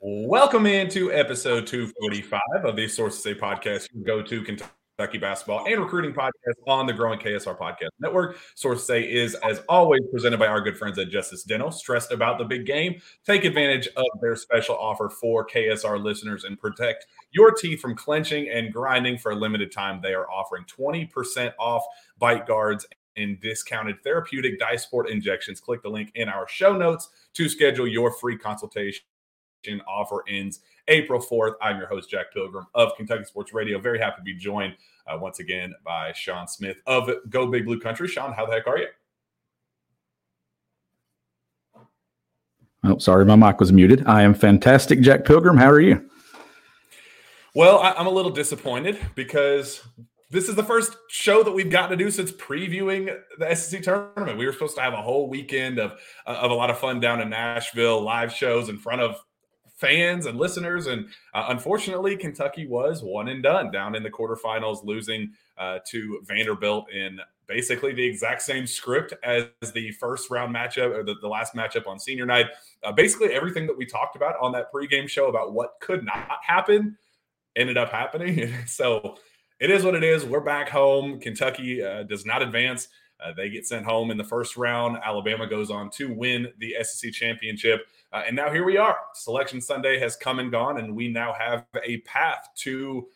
Welcome into episode 245 of the Sources Say podcast. You can go to Kentucky basketball and recruiting podcast on the growing KSR podcast network. Sources Say is, as always, presented by our good friends at Justice Dental. Stressed about the big game? Take advantage of their special offer for KSR listeners and protect your teeth from clenching and grinding for a limited time. They are offering 20% off bite guards and discounted therapeutic Dysport injections. Click the link in our show notes to schedule your free consultation. Offer ends April 4th. I'm your host, Jack Pilgrim of Kentucky Sports Radio. Very happy to be joined once again by Sean Smith of Go Big Blue Country. Sean, how the heck are you? Oh, sorry, my mic was muted. I am fantastic, Jack Pilgrim. How are you? Well, I'm a little disappointed because this is the first show that we've gotten to do since previewing the SEC tournament. We were supposed to have a whole weekend of a lot of fun down in Nashville, live shows in front of fans and listeners, and unfortunately Kentucky was one and done down in the quarterfinals, losing to Vanderbilt in basically the exact same script as the first round matchup or the last matchup on senior night. Basically everything that we talked about on that pregame show about what could not happen ended up happening. So it is what it is. We're back home. Kentucky does not advance. They get sent home in the first round. Alabama goes on to win the SEC championship. And now here we are. Selection Sunday has come and gone, and we now have a path to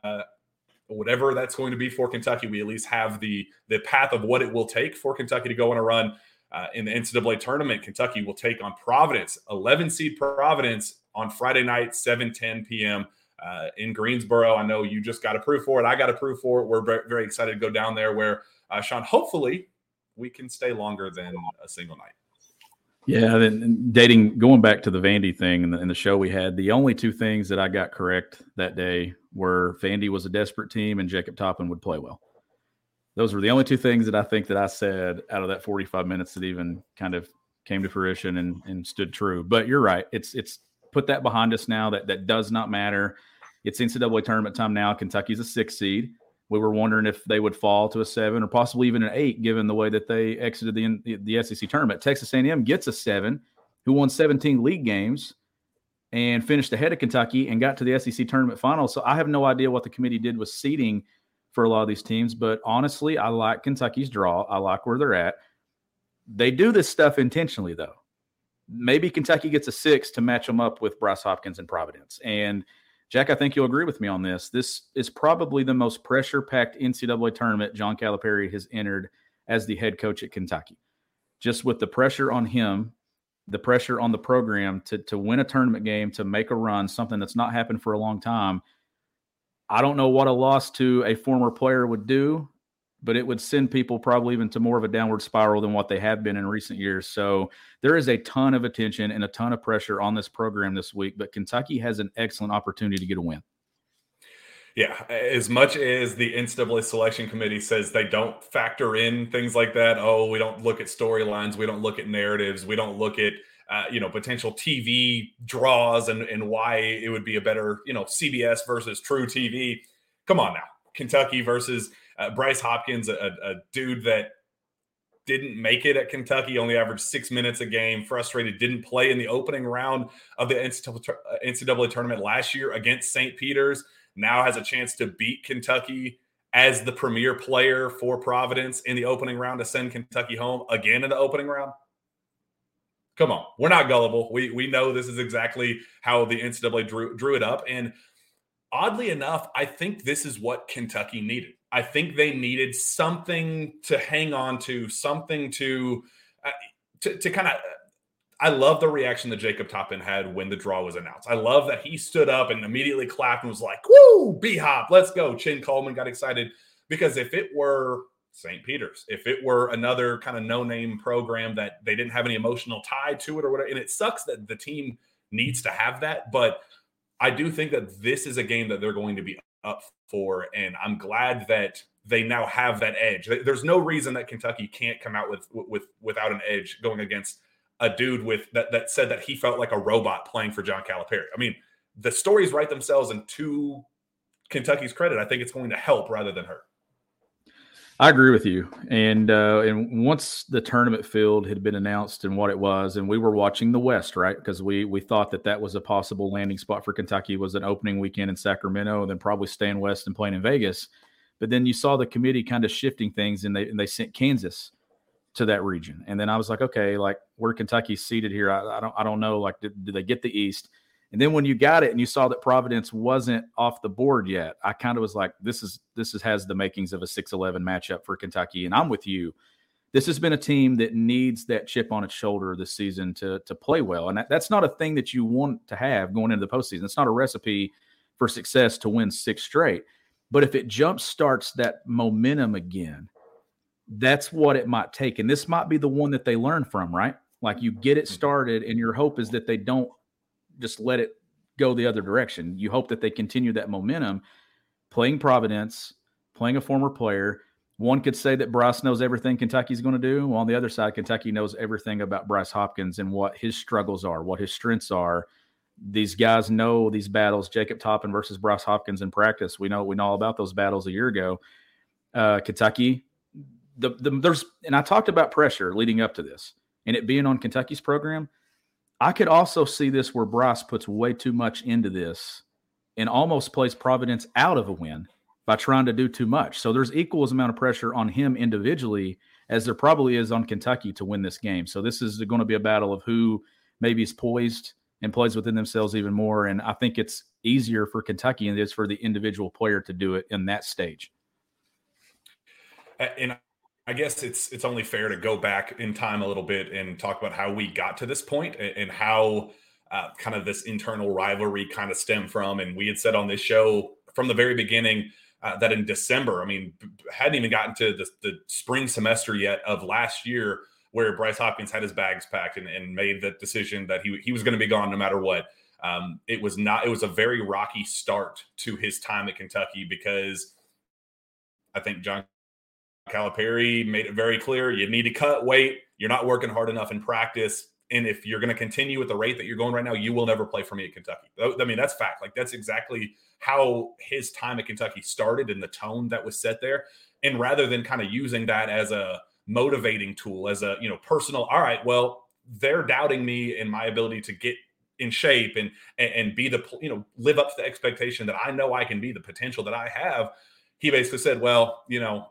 whatever that's going to be for Kentucky. We at least have the path of what it will take for Kentucky to go on a run in the NCAA tournament. Kentucky will take on Providence, 11-seed Providence, on Friday night, 7:10 p.m. In Greensboro. I know you just got approved for it. I got approved for it. We're very, very excited to go down there where, Sean, hopefully we can stay longer than a single night. Yeah, then going back to the Vandy thing and the show we had, the only two things that I got correct that day were Vandy was a desperate team and Jacob Toppin would play well. Those were the only two things that I think that I said out of that 45 minutes that even kind of came to fruition and stood true. But you're right. It's put that behind us now. That does not matter. It's NCAA tournament time now. Kentucky's a 6 seed. We were wondering if they would fall to a 7 or possibly even an 8, given the way that they exited the SEC tournament. Texas A&M gets a 7, who won 17 league games and finished ahead of Kentucky and got to the SEC tournament final. So I have no idea what the committee did with seeding for a lot of these teams. But honestly, I like Kentucky's draw. I like where they're at. They do this stuff intentionally, though. Maybe Kentucky gets a 6 to match them up with Bryce Hopkins and Providence. And Jack, I think you'll agree with me on this. This is probably the most pressure-packed NCAA tournament John Calipari has entered as the head coach at Kentucky. Just with the pressure on him, the pressure on the program to win a tournament game, to make a run, something that's not happened for a long time. I don't know what a loss to a former player would do, but it would send people probably even to more of a downward spiral than what they have been in recent years. So there is a ton of attention and a ton of pressure on this program this week, but Kentucky has an excellent opportunity to get a win. Yeah, as much as the NCAA selection committee says they don't factor in things like that, we don't look at storylines, we don't look at narratives, we don't look at potential TV draws and why it would be a better, CBS versus True TV. Come on now. Kentucky versus Bryce Hopkins, a dude that didn't make it at Kentucky, only averaged 6 minutes a game, frustrated, didn't play in the opening round of the NCAA tournament last year against St. Peter's, now has a chance to beat Kentucky as the premier player for Providence in the opening round to send Kentucky home again in the opening round. Come on, we're not gullible. We know this is exactly how the NCAA drew it up. And oddly enough, I think this is what Kentucky needed. I think they needed something to hang on to, something to kind of – I love the reaction that Jacob Toppin had when the draw was announced. I love that he stood up and immediately clapped and was like, woo, B-Hop, let's go. Chin Coleman got excited because if it were St. Peter's, if it were another kind of no-name program that they didn't have any emotional tie to it or whatever, and it sucks that the team needs to have that, but – I do think that this is a game that they're going to be up for, and I'm glad that they now have that edge. There's no reason that Kentucky can't come out without an edge going against a dude with that said that he felt like a robot playing for John Calipari. I mean, the stories write themselves, and to Kentucky's credit, I think it's going to help rather than hurt. I agree with you. And once the tournament field had been announced and what it was, and we were watching the West, right? Because we thought that was a possible landing spot for Kentucky, was an opening weekend in Sacramento and then probably staying West and playing in Vegas. But then you saw the committee kind of shifting things, and they sent Kansas to that region. And then I was like, okay, like where Kentucky's seated here, I don't know. Like, did they get the East? And then when you got it and you saw that Providence wasn't off the board yet, I kind of was like, this has the makings of a 6-11 matchup for Kentucky. And I'm with you. This has been a team that needs that chip on its shoulder this season to play well. And that's not a thing that you want to have going into the postseason. It's not a recipe for success to win 6 straight. But if it jump starts that momentum again, that's what it might take. And this might be the one that they learn from, right? Like you get it started and your hope is that they don't just let it go the other direction. You hope that they continue that momentum, playing Providence, playing a former player. One could say that Bryce knows everything Kentucky's going to do. Well, on the other side, Kentucky knows everything about Bryce Hopkins and what his struggles are, what his strengths are. These guys know these battles. Jacob Toppin versus Bryce Hopkins in practice. We know all about those battles a year ago. Kentucky, there's, and I talked about pressure leading up to this and it being on Kentucky's program. I could also see this where Bryce puts way too much into this and almost plays Providence out of a win by trying to do too much. So there's equal amount of pressure on him individually as there probably is on Kentucky to win this game. So this is going to be a battle of who maybe is poised and plays within themselves even more. And I think it's easier for Kentucky than it is for the individual player to do it in that stage. And I guess it's only fair to go back in time a little bit and talk about how we got to this point and how kind of this internal rivalry kind of stemmed from. And we had said on this show from the very beginning that in December, I mean, hadn't even gotten to the spring semester yet of last year where Bryce Hopkins had his bags packed and made the decision that he was going to be gone no matter what. It was a very rocky start to his time at Kentucky because I think John Calipari made it very clear you need to cut weight. You're not working hard enough in practice. And if you're going to continue with the rate that you're going right now, you will never play for me at Kentucky. I mean, that's fact. Like, that's exactly how his time at Kentucky started and the tone that was set there. And rather than kind of using that as a motivating tool, as a, personal, all right, well, they're doubting me and my ability to get in shape and be the, live up to the expectation that I know I can be, the potential that I have. He basically said, well,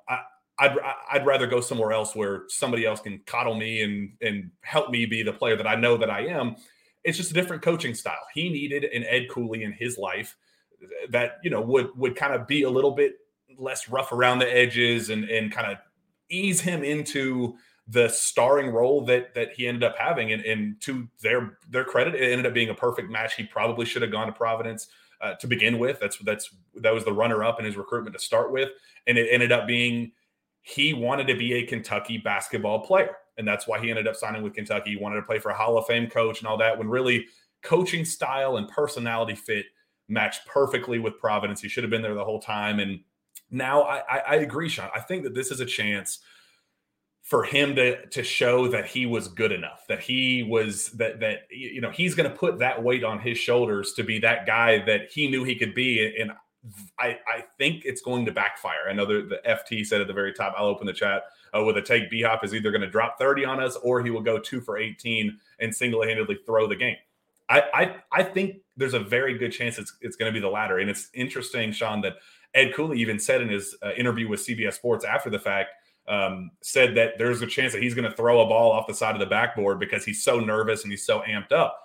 I'd rather go somewhere else where somebody else can coddle me and help me be the player that I know that I am. It's just a different coaching style. He needed an Ed Cooley in his life that, would kind of be a little bit less rough around the edges and kind of ease him into the starring role that he ended up having. And to their credit, it ended up being a perfect match. He probably should have gone to Providence to begin with. That was the runner-up in his recruitment to start with. And it ended up being, he wanted to be a Kentucky basketball player. And that's why he ended up signing with Kentucky. He wanted to play for a Hall of Fame coach and all that, when really coaching style and personality fit matched perfectly with Providence. He should have been there the whole time. And now I agree, Sean. I think that this is a chance for him to show that he was good enough, that he was that he's going to put that weight on his shoulders to be that guy that he knew he could be. And I think it's going to backfire. I know the FT said at the very top, I'll open the chat with a take. B-Hop is either going to drop 30 on us or he will go 2 for 18 and single-handedly throw the game. I think there's a very good chance it's going to be the latter. And it's interesting, Sean, that Ed Cooley even said in his interview with CBS Sports after the fact, said that there's a chance that he's going to throw a ball off the side of the backboard because he's so nervous and he's so amped up.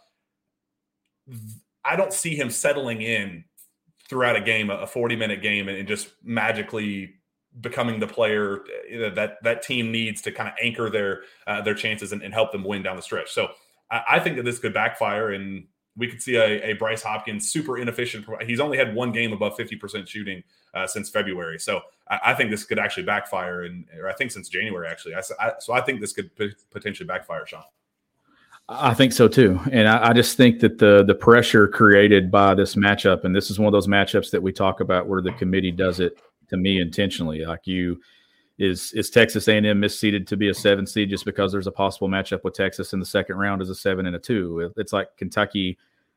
I don't see him settling in throughout a game, a 40-minute game, and just magically becoming the player that team needs to kind of anchor their chances and help them win down the stretch. So I think that this could backfire, and we could see a Bryce Hopkins super inefficient. He's only had one game above 50% shooting since February. So I think this could actually backfire, or I think since January, actually. So I think this could potentially backfire, Sean. I think so too. And I just think that the pressure created by this matchup, and this is one of those matchups that we talk about where the committee does it, to me, intentionally. Like, is Texas A&M misseeded to be a 7 seed just because there's a possible matchup with Texas in the second round as a 7 and a 2? It's like Kentucky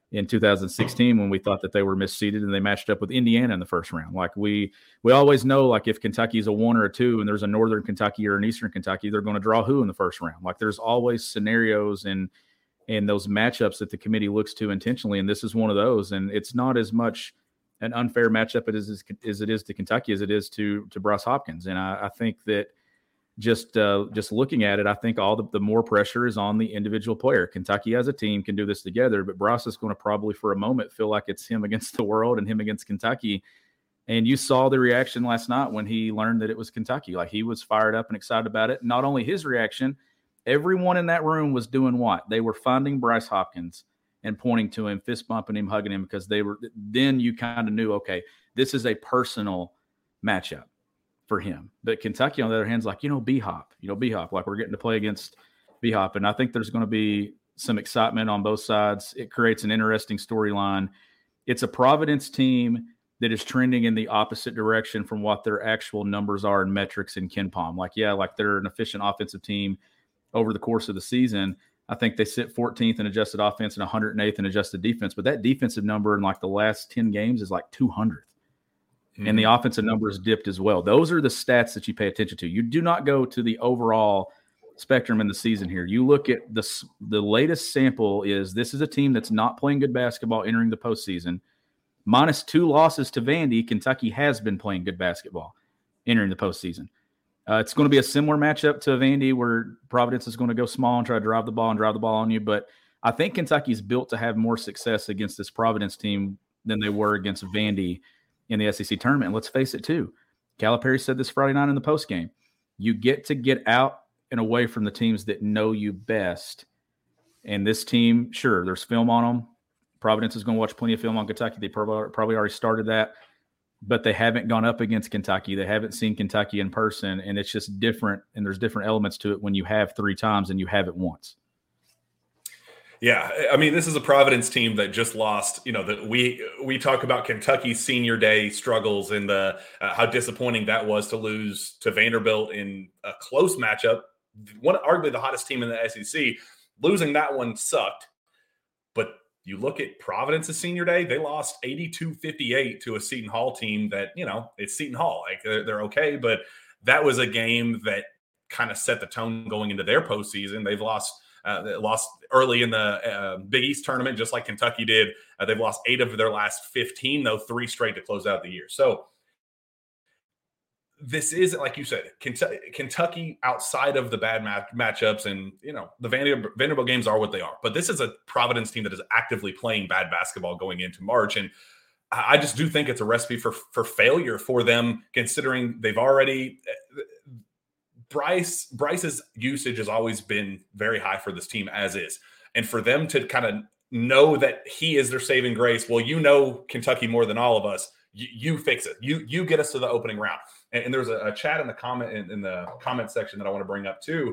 in 2016 when we thought that they were misseeded and they matched up with Indiana in the first round. Like we always know, like if Kentucky's a 1 or a 2 and there's a Northern Kentucky or an Eastern Kentucky, they're going to draw who in the first round. Like there's always scenarios and those matchups that the committee looks to intentionally. And this is one of those. And it's not as much an unfair matchup as it is to Kentucky as it is to Bryce Hopkins. And I think that just looking at it, I think all the more pressure is on the individual player. Kentucky as a team can do this together, but Bryce is going to probably for a moment feel like it's him against the world and him against Kentucky. And you saw the reaction last night when he learned that it was Kentucky. Like he was fired up and excited about it. Not only his reaction, everyone in that room was doing what? They were finding Bryce Hopkins and pointing to him, fist bumping him, hugging him, because then you kind of knew, okay, this is a personal matchup for him. But Kentucky, on the other hand, is like, B-Hop, like we're getting to play against B-Hop. And I think there's going to be some excitement on both sides. It creates an interesting storyline. It's a Providence team that is trending in the opposite direction from what their actual numbers are and metrics in KenPom. Like they're an efficient offensive team over the course of the season. I think they sit 14th in adjusted offense and 108th in adjusted defense. But that defensive number in like the last 10 games is like 200th. And the offensive numbers dipped as well. Those are the stats that you pay attention to. You do not go to the overall spectrum in the season here. You look at the latest sample is this is a team that's not playing good basketball entering the postseason. Minus 2 losses to Vandy, Kentucky has been playing good basketball entering the postseason. It's going to be a similar matchup to Vandy where Providence is going to go small and try to drive the ball on you. But I think Kentucky's built to have more success against this Providence team than they were against Vandy in the SEC tournament. And let's face it, too. Calipari said this Friday night in the postgame. You get to get out and away from the teams that know you best. And this team, sure, there's film on them. Providence is going to watch plenty of film on Kentucky. They probably already started that. But they haven't gone up against Kentucky. They haven't seen Kentucky in person. And it's just different. And there's different elements to it when you have 3 times and you have it once. Yeah, I mean, this is a Providence team that just lost. That we talk about Kentucky's senior day struggles and the how disappointing that was to lose to Vanderbilt in a close matchup. Arguably the hottest team in the SEC. Losing that one sucked. But you look at Providence's senior day, they lost 82-58 to a Seton Hall team that, it's Seton Hall. Like they're okay, but that was a game that kind of set the tone going into their postseason. They've lost early in the Big East tournament, just like Kentucky did. They've lost 8 of their last 15, though 3 straight to close out the year. So this isn't, like you said, Kentucky outside of the bad matchups, and the Vanderbilt games are what they are. But this is a Providence team that is actively playing bad basketball going into March, and I just do think it's a recipe for failure for them, considering they've already. Bryce's usage has always been very high for this team as is. And for them to kind of know that he is their saving grace, well, Kentucky more than all of us, you fix it. You get us to the opening round. And there's a chat in the comment section that I want to bring up too.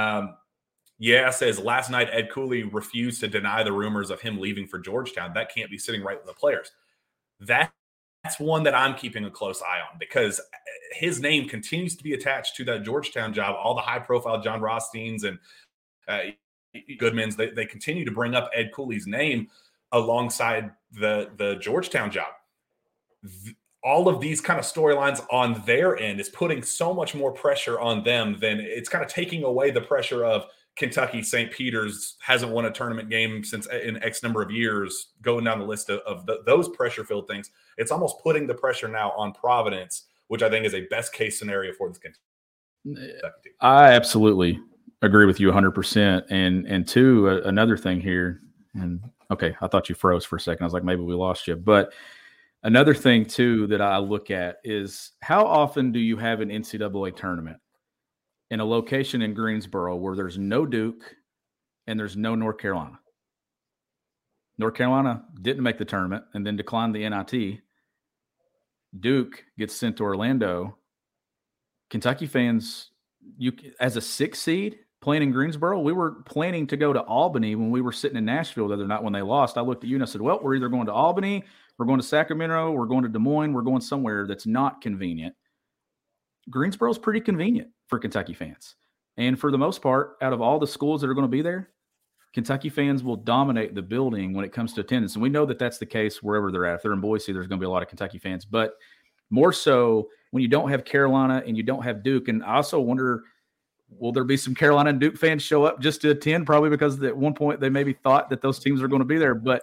Says last night Ed Cooley refused to deny the rumors of him leaving for Georgetown. That can't be sitting right with the players. That's one that I'm keeping a close eye on, because his name continues to be attached to that Georgetown job. All the high-profile John Rothsteins and Goodmans, they continue to bring up Ed Cooley's name alongside the Georgetown job. All of these kind of storylines on their end is putting so much more pressure on them than it's kind of taking away the pressure of Kentucky. St. Peter's hasn't won a tournament game since in X number of years, going down the list of those pressure-filled things. It's almost putting the pressure now on Providence, which I think is a best-case scenario for this Kentucky team. I absolutely agree with you 100%. And two, another thing here, and okay, I thought you froze for a second. I was like, maybe we lost you. But another thing, too, that I look at is how often do you have an NCAA tournament in a location in Greensboro where there's no Duke and there's no North Carolina? North Carolina didn't make the tournament and then declined the NIT. Duke gets sent to Orlando. Kentucky fans, as a 6th seed playing in Greensboro, we were planning to go to Albany when we were sitting in Nashville the other night when they lost. I looked at you and I said, well, we're either going to Albany, we're going to Sacramento, we're going to Des Moines, we're going somewhere that's not convenient. Greensboro's pretty convenient for Kentucky fans. And for the most part, out of all the schools that are going to be there, Kentucky fans will dominate the building when it comes to attendance. And we know that that's the case wherever they're at. If they're in Boise, there's going to be a lot of Kentucky fans. But more so when you don't have Carolina and you don't have Duke. And I also wonder, will there be some Carolina and Duke fans show up just to attend? Probably because at one point they maybe thought that those teams are going to be there. But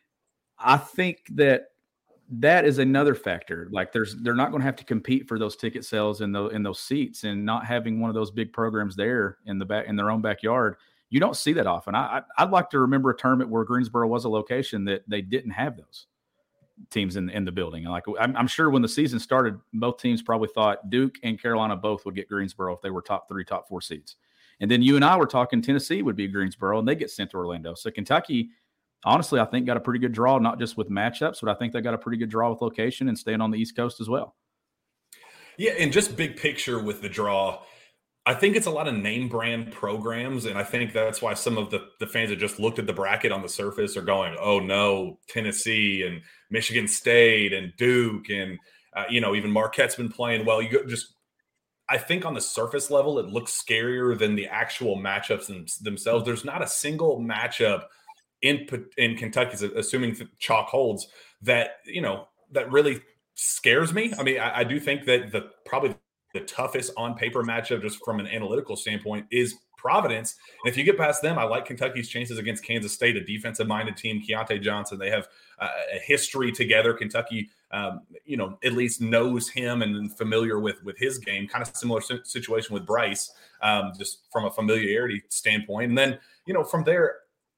I think that is another factor. Like they're not going to have to compete for those ticket sales in those seats, and not having one of those big programs there in their own backyard. You don't see that often. I'd like to remember a tournament where Greensboro was a location that they didn't have those teams in the building. Like I'm sure when the season started, both teams probably thought Duke and Carolina both would get Greensboro if they were top 3, top 4 seeds. And then you and I were talking Tennessee would be Greensboro, and they get sent to Orlando. So Kentucky, honestly, I think got a pretty good draw, not just with matchups, but I think they got a pretty good draw with location and staying on the East Coast as well. Yeah, and just big picture with the draw, I think it's a lot of name brand programs, and I think that's why some of the fans that just looked at the bracket on the surface are going, oh no, Tennessee and Michigan State and Duke and even Marquette's been playing well. I think on the surface level, it looks scarier than the actual matchups themselves. There's not a single matchup in Kentucky, assuming chalk holds, that that really scares me. I mean, I do think that probably the toughest on paper matchup, just from an analytical standpoint, is Providence. And if you get past them, I like Kentucky's chances against Kansas State, a defensive-minded team. Keontae Johnson, they have a history together. Kentucky, at least knows him and familiar with his game. Kind of similar situation with Bryce, just from a familiarity standpoint. And then, from there,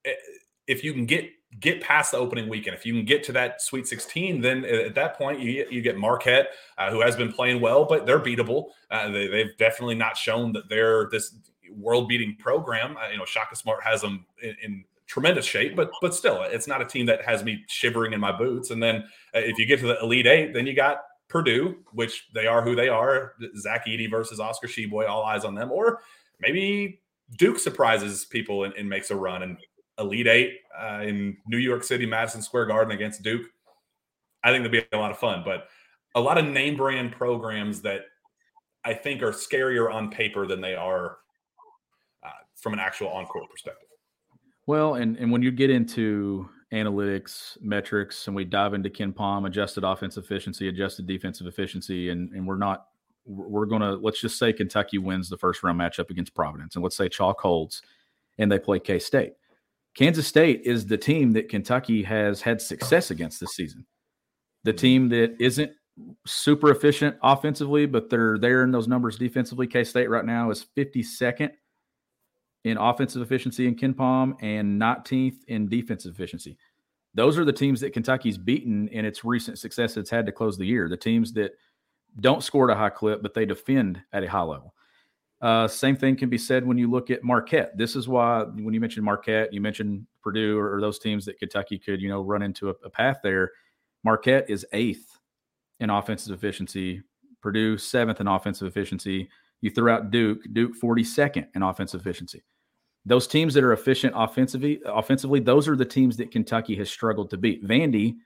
if you can get past the opening weekend, if you can get to that Sweet 16, then at that point you get Marquette, who has been playing well, but they're beatable. They've definitely not shown that they're this world-beating program. Shaka Smart has them in tremendous shape, but still, it's not a team that has me shivering in my boots. And then if you get to the Elite Eight, then you got Purdue, which they are who they are. Zach Edey versus Oscar Tshiebwe, all eyes on them. Or maybe Duke surprises people and makes a run. And Elite Eight in New York City, Madison Square Garden against Duke, I think that'd be a lot of fun. But a lot of name brand programs that I think are scarier on paper than they are from an actual on-court perspective. Well, and when you get into analytics, metrics, and we dive into KenPom, adjusted offensive efficiency, adjusted defensive efficiency, and we're going to, let's just say Kentucky wins the first round matchup against Providence, and let's say chalk holds and they play K-State. Kansas State is the team that Kentucky has had success against this season. The team that isn't super efficient offensively, but they're there in those numbers defensively. K-State right now is 52nd in offensive efficiency in KenPom and 19th in defensive efficiency. Those are the teams that Kentucky's beaten in its recent success it's had to close the year. The teams that don't score at a high clip, but they defend at a high level. Same thing can be said when you look at Marquette. This is why when you mentioned Marquette, you mentioned Purdue or those teams that Kentucky could, run into a path there. Marquette is 8th in offensive efficiency. Purdue 7th in offensive efficiency. You throw out Duke 42nd in offensive efficiency. Those teams that are efficient offensively, those are the teams that Kentucky has struggled to beat. Vandy,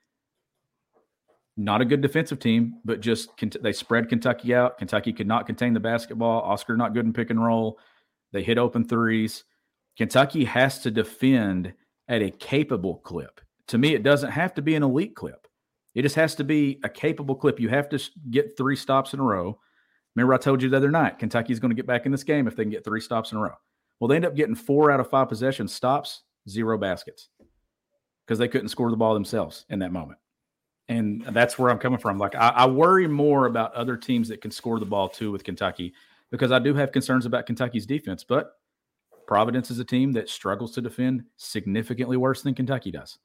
not a good defensive team, but just they spread Kentucky out. Kentucky could not contain the basketball. Oscar not good in pick and roll. They hit open threes. Kentucky has to defend at a capable clip. To me, it doesn't have to be an elite clip. It just has to be a capable clip. You have to get 3 stops in a row. Remember I told you the other night, Kentucky's going to get back in this game if they can get 3 stops in a row. Well, they end up getting 4 out of 5 possessions, stops, 0 baskets, because they couldn't score the ball themselves in that moment. And that's where I'm coming from. Like I worry more about other teams that can score the ball too with Kentucky, because I do have concerns about Kentucky's defense. But Providence is a team that struggles to defend significantly worse than Kentucky does.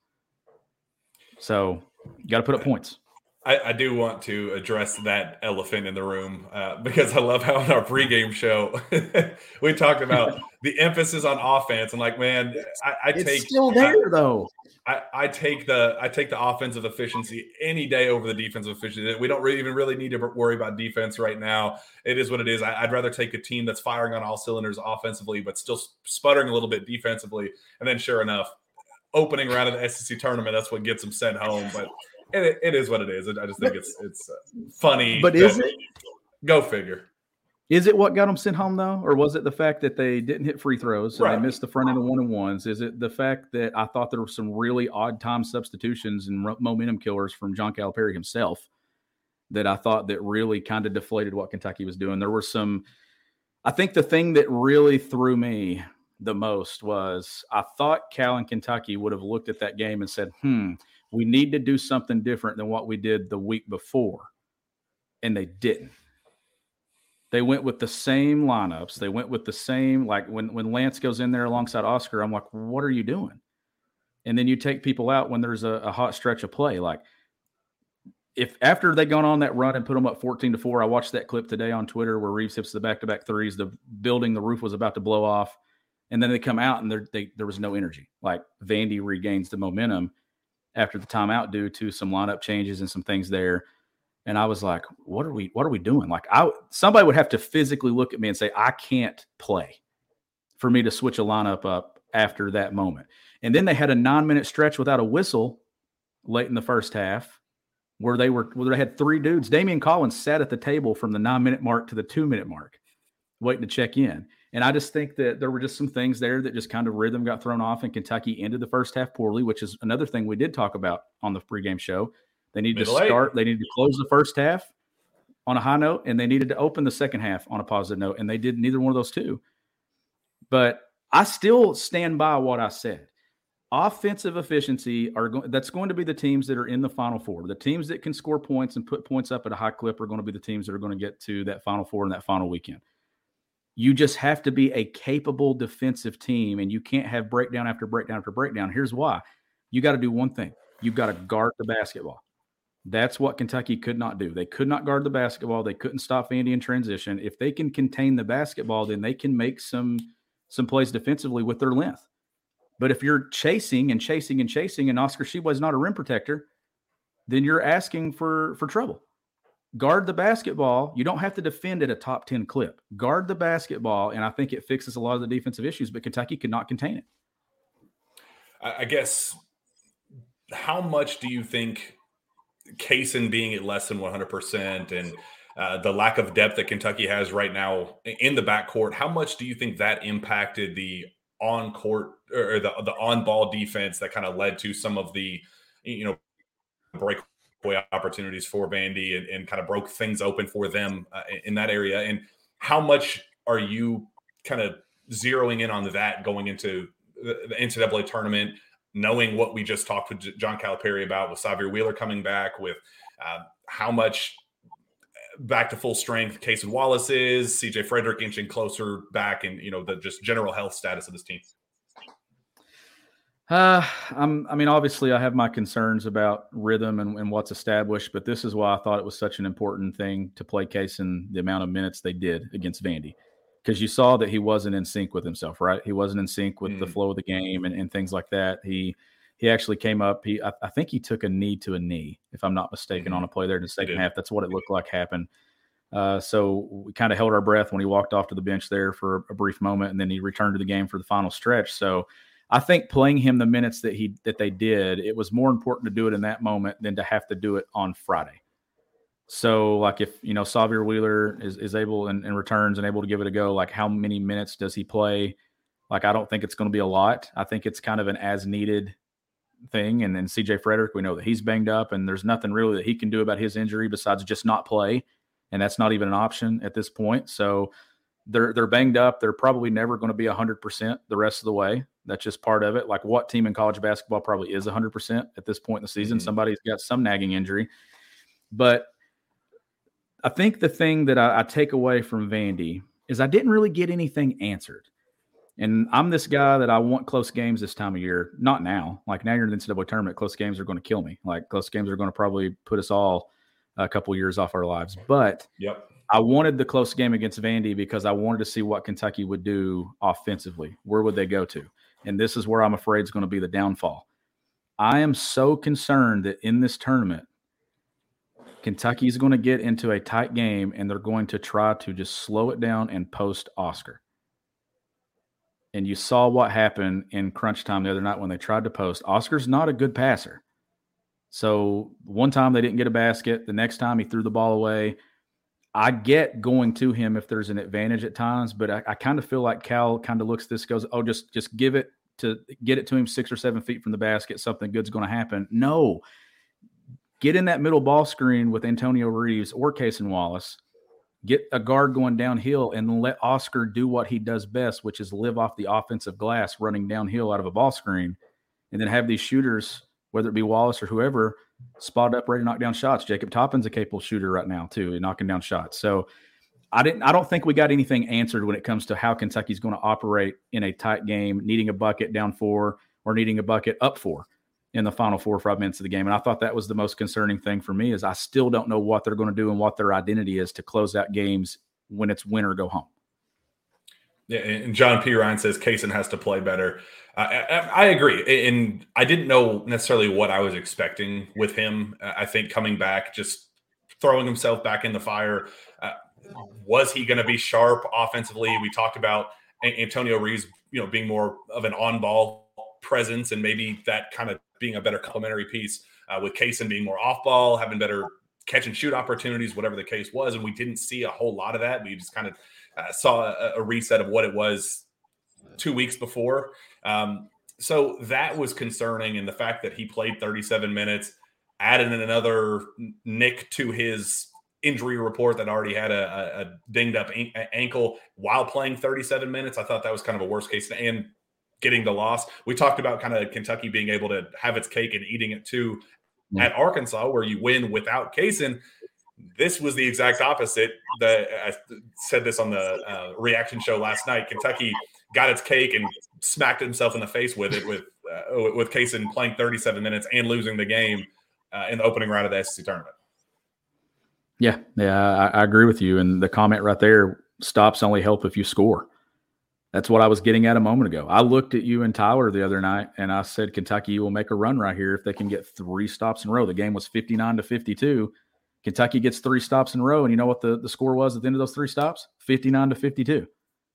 So you got to put up points. I do want to address that elephant in the room because I love how in our pregame show we talked about the emphasis on offense. And like, man, it's still there though. I take the offensive efficiency any day over the defensive efficiency. We don't really need to worry about defense right now. It is what it is. I'd rather take a team that's firing on all cylinders offensively, but still sputtering a little bit defensively. And then sure enough, opening round of the SEC tournament, that's what gets them sent home. But it is what it is. I just think it's funny. But is it? Go figure. Is it what got them sent home, though? Or was it the fact that they didn't hit free throws and they missed the front end of 1-on-1s? Is it the fact that I thought there were some really odd time substitutions and momentum killers from John Calipari himself that I thought that really kind of deflated what Kentucky was doing? There were some – I think the thing that really threw me the most was I thought Cal and Kentucky would have looked at that game and said, we need to do something different than what we did the week before. And they didn't. They went with the same lineups. They went with the same, like when Lance goes in there alongside Oscar, I'm like, what are you doing? And then you take people out when there's a hot stretch of play. Like if after they gone on that run and put them up 14-4, I watched that clip today on Twitter where Reeves hits the back-to-back threes, the roof was about to blow off. And then they come out and there was no energy. Like Vandy regains the momentum after the timeout due to some lineup changes and some things there. And I was like, what are we doing? Like somebody would have to physically look at me and say, I can't play for me to switch a lineup up after that moment. And then they had a 9-minute stretch without a whistle late in the first half where they had three dudes. Damian Collins sat at the table from the 9-minute mark to the 2-minute mark, waiting to check in. And I just think that there were just some things there that just kind of rhythm got thrown off, and Kentucky ended the first half poorly, which is another thing we did talk about on the pregame show. They needed they needed to close the first half on a high note, and they needed to open the second half on a positive note, and they did neither one of those two. But I still stand by what I said. Offensive efficiency that's going to be the teams that are in the Final Four. The teams that can score points and put points up at a high clip are going to be the teams that are going to get to that Final Four in that final weekend. You just have to be a capable defensive team, and you can't have breakdown after breakdown after breakdown. Here's why. You got to do one thing. You've got to guard the basketball. That's what Kentucky could not do. They could not guard the basketball. They couldn't stop Vandy in transition. If they can contain the basketball, then they can make some plays defensively with their length. But if you're chasing and chasing and chasing, and Oscar Tshiebwe is not a rim protector, then you're asking for trouble. Guard the basketball. You don't have to defend at a top 10 clip. Guard the basketball, and I think it fixes a lot of the defensive issues, but Kentucky could not contain it. I guess, how much do you think Cason being at less than 100% and the lack of depth that Kentucky has right now in the backcourt, how much do you think that impacted the on-court or the on-ball defense that kind of led to some of the, breakaway opportunities for Vandy and kind of broke things open for them in that area? And how much are you kind of zeroing in on that going into the NCAA tournament, knowing what we just talked with John Calipari about, with Xavier Wheeler coming back, with how much back to full strength Cason Wallace is, CJ Frederick inching closer back, and the just general health status of this team? Obviously I have my concerns about rhythm and what's established, but this is why I thought it was such an important thing to play Cason the amount of minutes they did against Vandy. Because you saw that he wasn't in sync with himself, right? He wasn't in sync with the flow of the game and things like that. He actually came up. I think he took a knee to a knee, if I'm not mistaken, on a play there in the second half. That's what it looked like happened. So we kind of held our breath when he walked off to the bench there for a brief moment, and then he returned to the game for the final stretch. So I think playing him the minutes that they did, it was more important to do it in that moment than to have to do it on Friday. So, like, if, Xavier Wheeler is able and returns and able to give it a go, like, how many minutes does he play? Like, I don't think it's going to be a lot. I think it's kind of an as-needed thing. And then CJ Frederick, we know that he's banged up, and there's nothing really that he can do about his injury besides just not play, and that's not even an option at this point. So they're banged up. They're probably never going to be 100% the rest of the way. That's just part of it. Like, what team in college basketball probably is 100% at this point in the season? Somebody's got some nagging injury. But I think the thing that I take away from Vandy is I didn't really get anything answered. And I'm this guy that I want close games this time of year. Not now. Like, now you're in the NCAA tournament, close games are going to kill me. Like, close games are going to probably put us all a couple years off our lives. But I wanted the close game against Vandy because I wanted to see what Kentucky would do offensively. Where would they go to? And this is where I'm afraid is going to be the downfall. I am so concerned that in this tournament, Kentucky is going to get into a tight game, and they're going to try to just slow it down and post Oscar. And you saw what happened in crunch time the other night when they tried to post. Oscar's not a good passer. So one time they didn't get a basket. The next time he threw the ball away. I get going to him if there's an advantage at times, but I kind of feel like Cal kind of looks at this, goes, oh, just get it to him 6 or 7 feet from the basket. Something good's going to happen. No, get in that middle ball screen with Antonio Reeves or Cason Wallace. Get a guard going downhill and let Oscar do what he does best, which is live off the offensive glass, running downhill out of a ball screen, and then have these shooters, whether it be Wallace or whoever, spot up, ready to knock down shots. Jacob Toppin's a capable shooter right now too, knocking down shots. So I don't think we got anything answered when it comes to how Kentucky's going to operate in a tight game, needing a bucket down 4 or needing a bucket up 4 in the final 4 or 5 minutes of the game. And I thought that was the most concerning thing for me, is I still don't know what they're going to do and what their identity is to close out games when it's win or go home. Yeah, and John P. Ryan says Cason has to play better. I agree. And I didn't know necessarily what I was expecting with him. I think coming back, just throwing himself back in the fire, was he going to be sharp offensively? We talked about Antonio Reeves, being more of an on-ball presence, and maybe that kind of being a better complementary piece with Cason being more off-ball, having better catch-and-shoot opportunities, whatever the case was. And we didn't see a whole lot of that. We just kind of saw a reset of what it was 2 weeks before. So that was concerning. And the fact that he played 37 minutes, added in another nick to his injury report that already had a dinged up ankle while playing 37 minutes. I thought that was kind of a worst case, and getting the loss. We talked about kind of Kentucky being able to have its cake and eating it too at Arkansas, where you win without Cason. This was the exact opposite. I said this on the reaction show last night. Kentucky got its cake and smacked himself in the face with it, with Cason playing 37 minutes and losing the game in the opening round of the SEC tournament. Yeah, I agree with you. And the comment right there, stops only help if you score. That's what I was getting at a moment ago. I looked at you and Tyler the other night, and I said Kentucky will make a run right here if they can get 3 stops in a row. The game was 59-52. Kentucky gets 3 stops in a row, and you know what the score was at the end of those 3 stops? 59-52.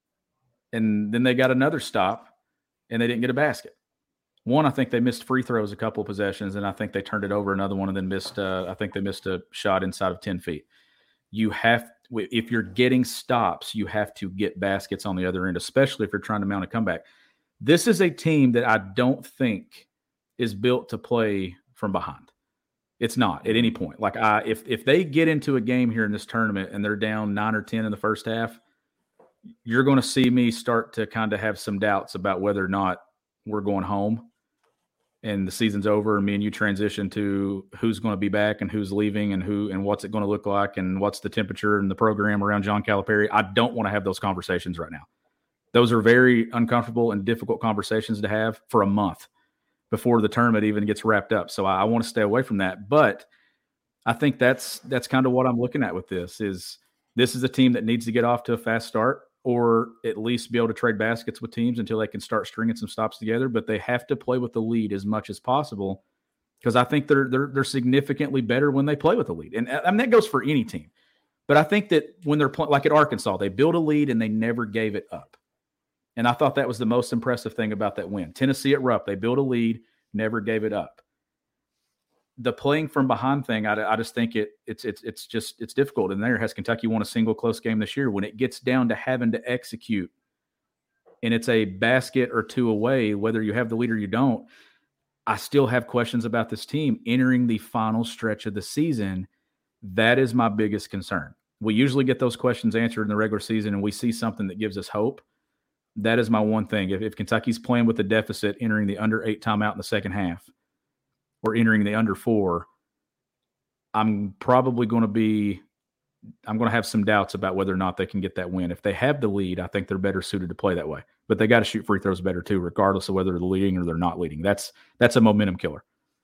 And then they got another stop, and they didn't get a basket. One, I think they missed free throws a couple of possessions, and I think they turned it over another one and then missed I think they missed a shot inside of 10 feet. You have, if you're getting stops, you have to get baskets on the other end, especially if you're trying to mount a comeback. This is a team that I don't think is built to play from behind. It's not at any point. Like if they get into a game here in this tournament and they're down 9 or 10 in the first half, you're going to see me start to kind of have some doubts about whether or not we're going home and the season's over, and me and you transition to who's going to be back and who's leaving and what's it going to look like and what's the temperature and the program around John Calipari. I don't want to have those conversations right now. Those are very uncomfortable and difficult conversations to have for a month before the tournament even gets wrapped up. So I want to stay away from that. But I think that's kind of what I'm looking at with this is a team that needs to get off to a fast start, or at least be able to trade baskets with teams until they can start stringing some stops together. But they have to play with the lead as much as possible, because I think they're significantly better when they play with the lead. And I mean, that goes for any team. But I think that when they're playing, like at Arkansas, they built a lead and they never gave it up. And I thought that was the most impressive thing about that win. Tennessee at Rupp, they built a lead, never gave it up. The playing from behind thing, I just think it's difficult. And there, has Kentucky won a single close game this year? When it gets down to having to execute, and it's a basket or 2 away, whether you have the lead or you don't, I still have questions about this team entering the final stretch of the season. That is my biggest concern. We usually get those questions answered in the regular season, and we see something that gives us hope. That is my one thing. If Kentucky's playing with a deficit, entering the under 8 timeout in the second half, or entering the under 4, I'm going to have some doubts about whether or not they can get that win. If they have the lead, I think they're better suited to play that way. But they got to shoot free throws better too, regardless of whether they're leading or they're not leading. That's a momentum killer.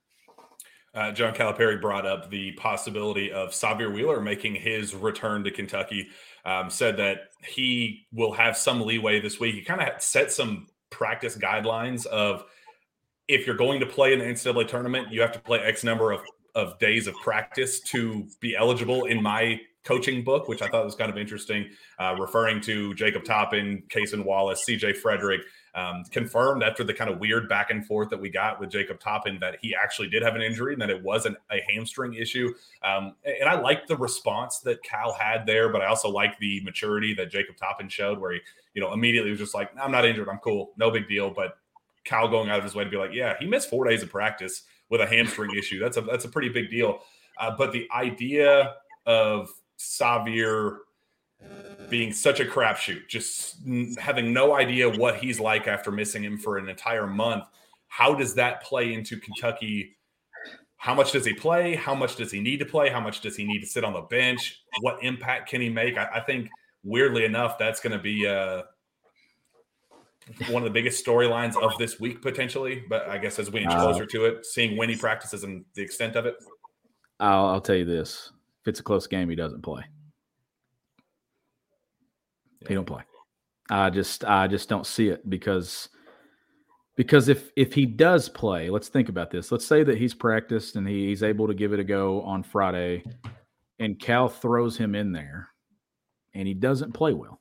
John Calipari brought up the possibility of Sahvir Wheeler making his return to Kentucky. Said that he will have some leeway this week. He kind of set some practice guidelines of, if you're going to play in the NCAA tournament, you have to play X number of days of practice to be eligible, in my coaching book, which I thought was kind of interesting, referring to Jacob Toppin, Cason Wallace, CJ Frederick, confirmed after the kind of weird back and forth that we got with Jacob Toppin that he actually did have an injury and that it wasn't a hamstring issue. And I liked the response that Cal had there, but I also like the maturity that Jacob Toppin showed where he, immediately was just like, I'm not injured. I'm cool. No big deal. But Cal going out of his way to be like, yeah, he missed 4 days of practice with a hamstring issue. That's a pretty big deal. But the idea of Sahvir being such a crapshoot, just having no idea what he's like after missing him for an entire month, how does that play into Kentucky? How much does he play? How much does he need to play? How much does he need to sit on the bench? What impact can he make? I think, weirdly enough, that's going to be one of the biggest storylines of this week, potentially. But I guess as we inch closer to it, seeing when he practices and the extent of it. I'll tell you this. If it's a close game, he doesn't play. He don't play. I just don't see it because if he does play, let's think about this. Let's say that he's practiced and he's able to give it a go on Friday and Cal throws him in there and he doesn't play well.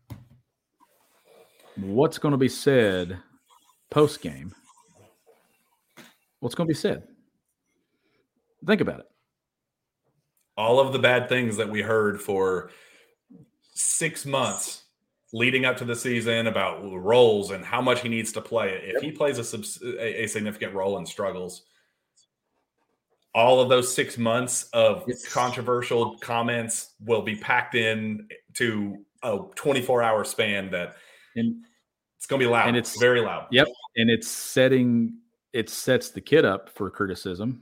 What's going to be said post-game? What's going to be said? Think about it. All of the bad things that we heard for 6 months leading up to the season about roles and how much he needs to play. If he plays a significant role and struggles, all of those 6 months of controversial comments will be packed in to a 24-hour span that it's going to be loud. And it's very loud. Yep. And it sets the kid up for criticism.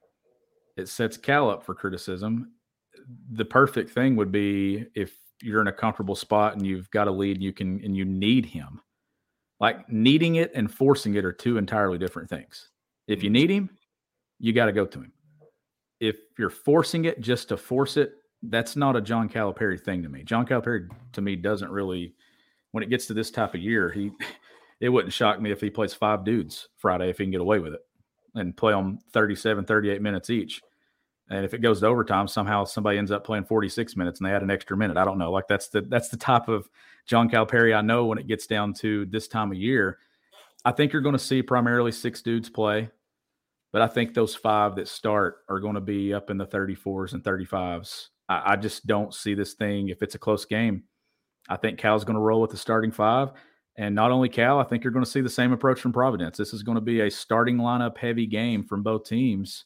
It sets Cal up for criticism. The perfect thing would be if you're in a comfortable spot and you've got a lead and you need him. Like, needing it and forcing it are two entirely different things. If you need him, you got to go to him. If you're forcing it just to force it, that's not a John Calipari thing to me. John Calipari, to me, doesn't really, when it gets to this type of year, it wouldn't shock me if he plays 5 dudes Friday if he can get away with it and play them 37, 38 minutes each. And if it goes to overtime, somehow somebody ends up playing 46 minutes and they add an extra minute. I don't know. Like, that's the type of John Calipari I know when it gets down to this time of year. I think you're going to see primarily 6 dudes play, but I think those 5 that start are going to be up in the 34s and 35s. I just don't see this thing. If it's a close game, I think Cal's going to roll with the starting 5. And not only Cal, I think you're going to see the same approach from Providence. This is going to be a starting lineup heavy game from both teams.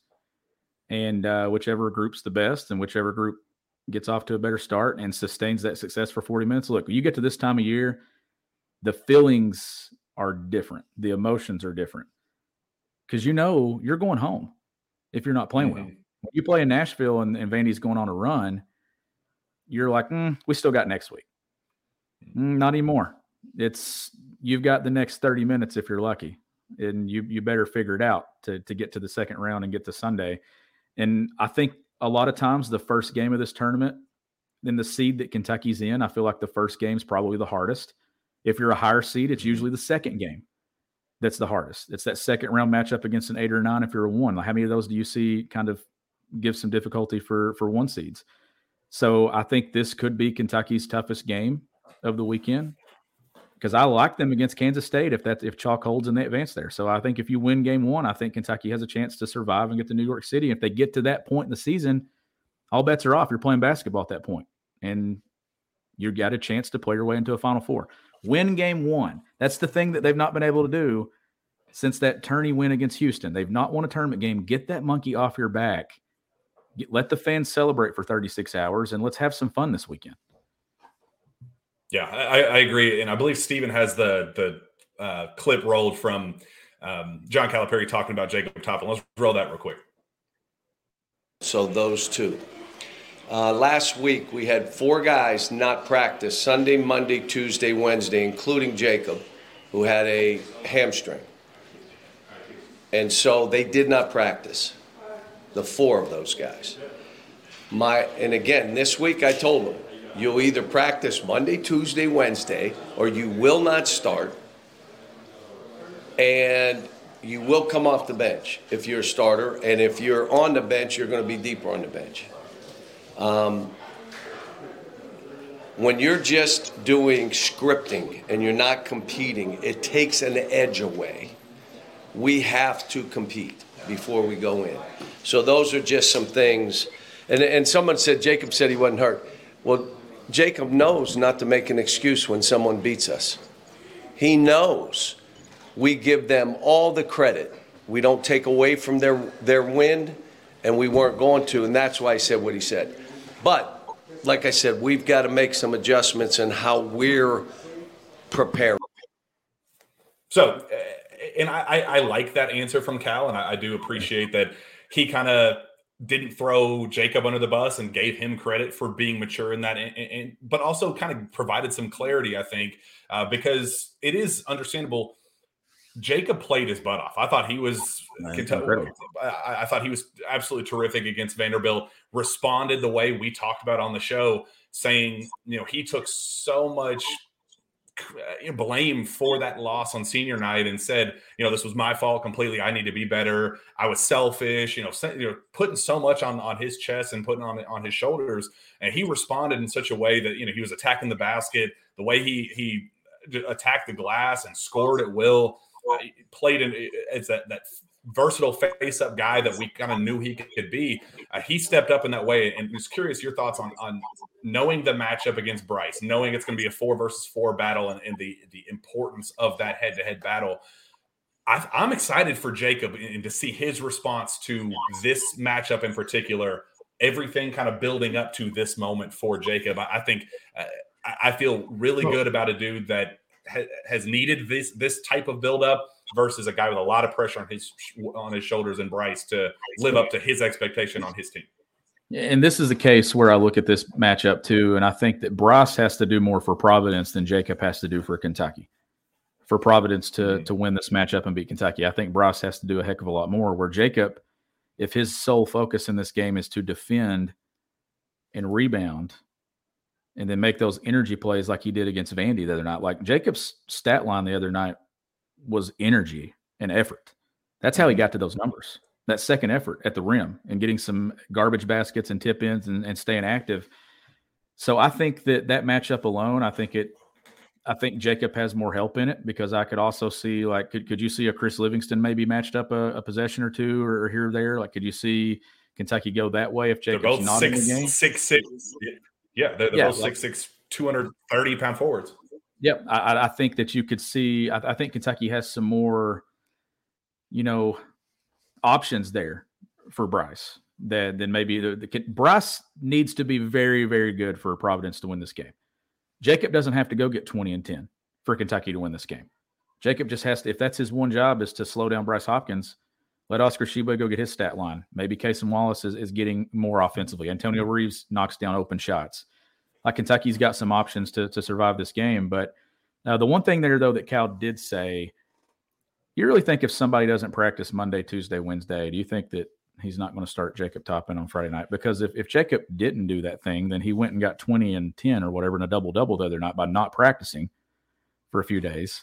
And whichever group's the best and whichever group gets off to a better start and sustains that success for 40 minutes. Look, when you get to this time of year, the feelings are different. The emotions are different because you're going home if you're not playing well. When you play in Nashville and Vandy's going on a run, you're like, we still got next week. Not anymore. You've got the next 30 minutes if you're lucky, and you better figure it out to get to the second round and get to Sunday. And I think a lot of times the first game of this tournament, then the seed that Kentucky's in, I feel like the first game's probably the hardest. If you're a higher seed, it's usually the second game that's the hardest. It's that second round matchup against an 8 or 9 if you're a 1. Like, how many of those do you see kind of give some difficulty for 1 seeds? So I think this could be Kentucky's toughest game of the weekend because I like them against Kansas State if chalk holds and they advance there. So I think if you win game 1, I think Kentucky has a chance to survive and get to New York City. If they get to that point in the season, all bets are off. You're playing basketball at that point, and you got a chance to play your way into a Final Four. Win game 1. That's the thing that they've not been able to do since that tourney win against Houston. They've not won a tournament game. Get that monkey off your back. Let the fans celebrate for 36 hours, and let's have some fun this weekend. Yeah, I agree. And I believe Steven has the clip rolled from John Calipari talking about Jacob Toppin. Let's roll that real quick. So those 2. Last week, we had 4 guys not practice Sunday, Monday, Tuesday, Wednesday, including Jacob, who had a hamstring. And so they did not practice, the 4 of those guys. And again, this week I told them, you'll either practice Monday, Tuesday, Wednesday, or you will not start. And you will come off the bench if you're a starter. And if you're on the bench, you're going to be deeper on the bench. When you're just doing scripting and you're not competing, it takes an edge away. We have to compete before we go in. So those are just some things. And someone said, Jacob said he wasn't hurt. Well, Jacob knows not to make an excuse when someone beats us. He knows we give them all the credit. We don't take away from their win, and we weren't going to, and that's why he said what he said. But, like I said, we've got to make some adjustments in how we're preparing. So, and I like that answer from Cal, and I do appreciate that he kind of didn't throw Jacob under the bus and gave him credit for being mature in that, but also kind of provided some clarity, I think, because it is understandable. Jacob played his butt off. I thought he was I thought he was absolutely terrific against Vanderbilt. Responded the way we talked about on the show, saying, he took so much blame for that loss on senior night and said, this was my fault completely. I need to be better. I was selfish, putting so much on his chest and putting on his shoulders. And he responded in such a way that, he was attacking the basket, the way he attacked the glass and scored at will. Played as that versatile face-up guy that we kind of knew he could be. He stepped up in that way, and was curious your thoughts on knowing the matchup against Bryce, knowing it's going to be a 4 versus 4 battle, and the importance of that head-to-head battle. I'm excited for Jacob and to see his response to this matchup in particular. Everything kind of building up to this moment for Jacob. I think I feel really good about a dude that has needed this type of buildup versus a guy with a lot of pressure on his shoulders and Bryce to live up to his expectation on his team. And this is the case where I look at this matchup too, and I think that Bryce has to do more for Providence than Jacob has to do for Kentucky. For Providence to win this matchup and beat Kentucky, I think Bryce has to do a heck of a lot more. Where Jacob, if his sole focus in this game is to defend and rebound, and then make those energy plays like he did against Vandy the other night. Like Jacob's stat line the other night was energy and effort. That's how he got to those numbers. That second effort at the rim and getting some garbage baskets and tip ins and staying active. So I think that matchup alone, I think Jacob has more help in it, because I could also see, like, could you see a Chris Livingston maybe matched up a possession or two or here or there? Like, could you see Kentucky go that way if Jacob's not in the game? 6'6". Yeah, they're both 6'6", 230-pound forwards. Yep, I think that you could see. I think Kentucky has some more, options there for Bryce than maybe Bryce needs to be very, very good for Providence to win this game. Jacob doesn't have to go get 20 and 10 for Kentucky to win this game. Jacob just has to, if that's his one job, is to slow down Bryce Hopkins. Let Oscar Tshiebwe go get his stat line. Maybe Cason Wallace is getting more offensively. Antonio Reeves knocks down open shots. Like, Kentucky's got some options to survive this game. But the one thing there, though, that Cal did say, you really think if somebody doesn't practice Monday, Tuesday, Wednesday, do you think that he's not going to start Jacob Toppin on Friday night? Because if Jacob didn't do that thing, then he went and got 20 and 10 or whatever in a double-double the other night by not practicing for a few days.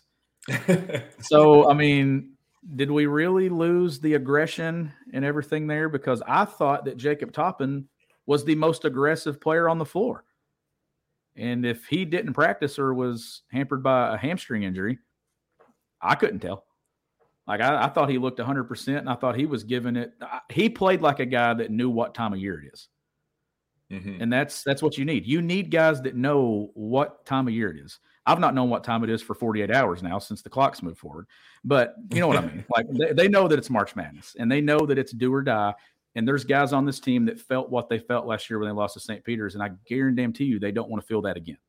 So, I mean, did we really lose the aggression and everything there? Because I thought that Jacob Toppin was the most aggressive player on the floor. And if he didn't practice or was hampered by a hamstring injury, I couldn't tell. Like, I thought he looked 100%, and I thought he was giving it. He played like a guy that knew what time of year it is. Mm-hmm. And that's what you need. You need guys that know what time of year it is. I've not known what time it is for 48 hours now since the clocks moved forward. But you know what I mean? Like, they know that it's March Madness, and they know that it's do or die. And there's guys on this team that felt what they felt last year when they lost to St. Peter's, and I guarantee you they don't want to feel that again.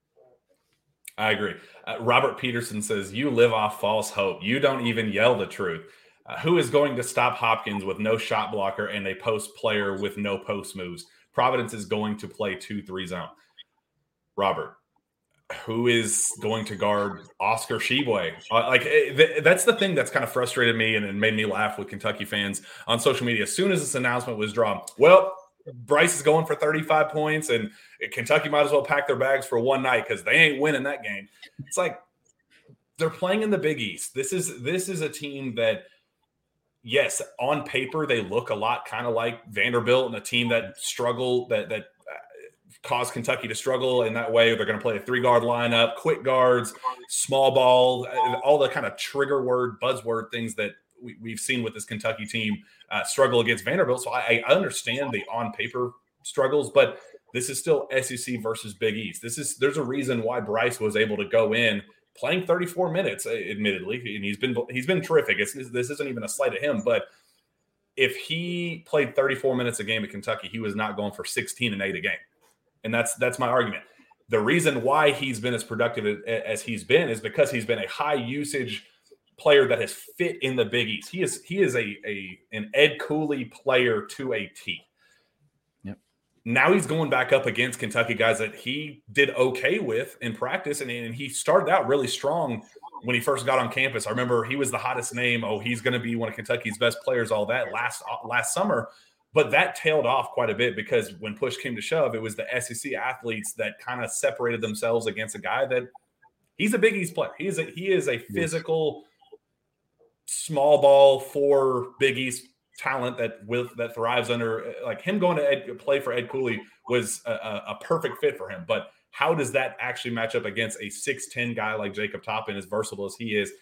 I agree. Robert Peterson says, you live off false hope. You don't even yell the truth. Who is going to stop Hopkins with no shot blocker and a post player with no post moves? Providence is going to play 2-3 zone. Robert, who is going to guard Oscar Tshiebwe? That's the thing that's kind of frustrated me and made me laugh with Kentucky fans on social media. As soon as this announcement was drawn, well, Bryce is going for 35 points, and Kentucky might as well pack their bags for one night because they ain't winning that game. It's like they're playing in the Big East. This is a team that, yes, on paper they look a lot kind of like Vanderbilt, and a team that struggle that cause Kentucky to struggle in that way. They're going to play a 3-guard lineup, quick guards, small ball, all the kind of trigger word, buzzword things that we've seen with this Kentucky team struggle against Vanderbilt. So I understand the on paper struggles, but this is still SEC versus Big East. There's a reason why Bryce was able to go in playing 34 minutes, admittedly, and he's been terrific. This isn't even a slight at him, but if he played 34 minutes a game at Kentucky, he was not going for 16 and 8 a game. And that's my argument. The reason why he's been as productive as he's been is because he's been a high usage player that has fit in the Big East. He is an Ed Cooley player to a T. Yep. Now he's going back up against Kentucky guys that he did okay with in practice, and he started out really strong when he first got on campus. I remember he was the hottest name. Oh, he's going to be one of Kentucky's best players, all that last summer. But that tailed off quite a bit because when push came to shove, it was the SEC athletes that kind of separated themselves against a guy that he's a Big East player. He is a physical small ball for Big East talent that thrives under, like him going to play for Ed Cooley was a perfect fit for him. But how does that actually match up against a 6'10" guy like Jacob Toppin, as versatile as he is?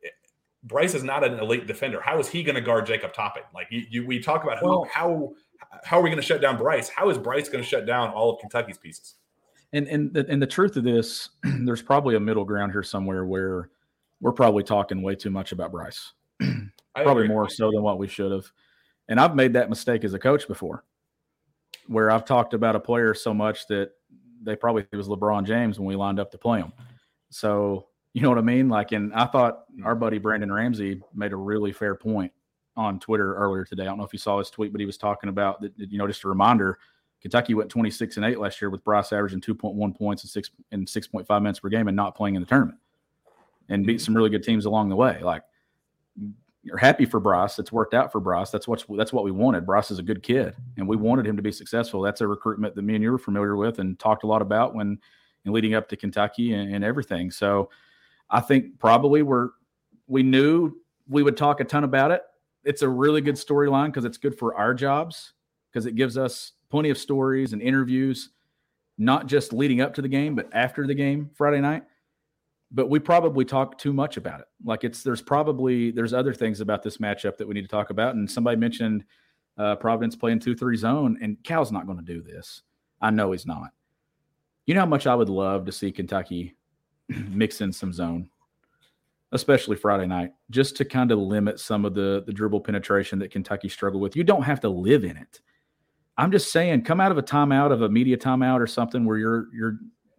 Bryce is not an elite defender. How is he going to guard Jacob Toppin? Like we talk about how are we going to shut down Bryce? How is Bryce going to shut down all of Kentucky's pieces? And the truth of this, there's probably a middle ground here somewhere where we're probably talking way too much about Bryce. Probably more so than what we should have. And I've made that mistake as a coach before, where I've talked about a player so much that they probably think it was LeBron James when we lined up to play him. So, you know what I mean? Like, and I thought our buddy Brandon Ramsey made a really fair point on Twitter earlier today. I don't know if you saw his tweet, but he was talking about that, just a reminder, Kentucky went 26-8 last year with Bryce averaging 2.1 points and 6.5 minutes per game and not playing in the tournament, and beat some really good teams along the way. Like, you're happy for Bryce. It's worked out for Bryce. That's what we wanted. Bryce is a good kid, and we wanted him to be successful. That's a recruitment that me and you were familiar with and talked a lot about when leading up to Kentucky and everything. So I think probably we knew we would talk a ton about it. It's a really good storyline because it's good for our jobs, because it gives us plenty of stories and interviews, not just leading up to the game, but after the game Friday night. But we probably talk too much about it. Like there's other things about this matchup that we need to talk about. And somebody mentioned Providence playing 2-3 zone, and Cal's not going to do this. I know he's not. You know how much I would love to see Kentucky mix in some zone, especially Friday night, just to kind of limit some of the dribble penetration that Kentucky struggled with. You don't have to live in it. I'm just saying, come out of a timeout, of a media timeout or something where you're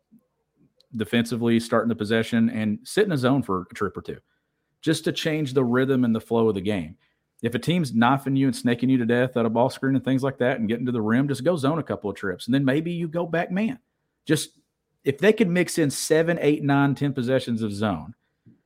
defensively starting the possession and sit in a zone for a trip or two, just to change the rhythm and the flow of the game. If a team's knifing you and snaking you to death out of ball screen and things like that and getting to the rim, just go zone a couple of trips. And then maybe you go back man. Just if they could mix in 7, 8, 9, 10 possessions of zone,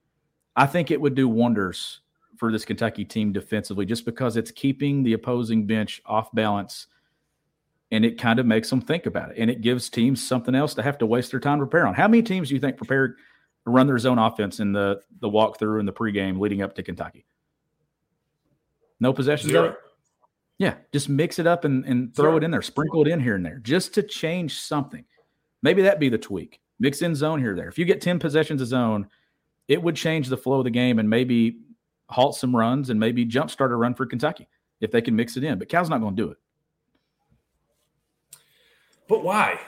I think it would do wonders for this Kentucky team defensively, just because it's keeping the opposing bench off balance, and it kind of makes them think about it. And it gives teams something else to have to waste their time to prepare on. How many teams do you think prepared to run their zone offense in the walkthrough and the pregame leading up to Kentucky? No possessions? Zero. Yeah, just mix it up and throw it in there, sprinkle it in here and there, just to change something. Maybe that'd be the tweak. Mix in zone here or there. If you get 10 possessions of zone, it would change the flow of the game and maybe halt some runs and maybe jumpstart a run for Kentucky if they can mix it in. But Cal's not going to do it. But why?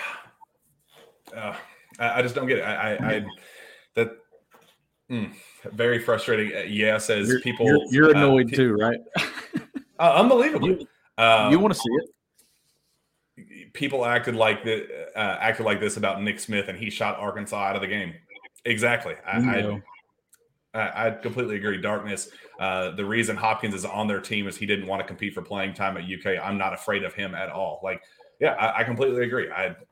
I just don't get it. Very frustrating. Says people. You're annoyed too, right? Unbelievable. You want to see it? People acted like this about Nick Smith, and he shot Arkansas out of the game. Exactly. I completely agree. Darkness. The reason Hopkins is on their team is he didn't want to compete for playing time at UK. I'm not afraid of him at all. I completely agree.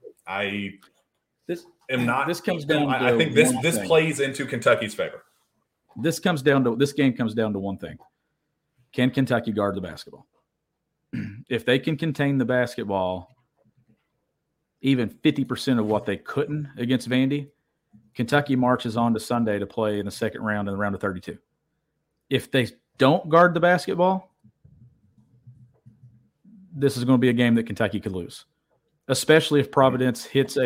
This comes down. I think this plays into Kentucky's favor. This game comes down to one thing: can Kentucky guard the basketball? If they can contain the basketball, even 50% of what they couldn't against Vandy, Kentucky marches on to Sunday to play in the second round in the round of 32. If they don't guard the basketball, this is going to be a game that Kentucky could lose. especially if Providence hits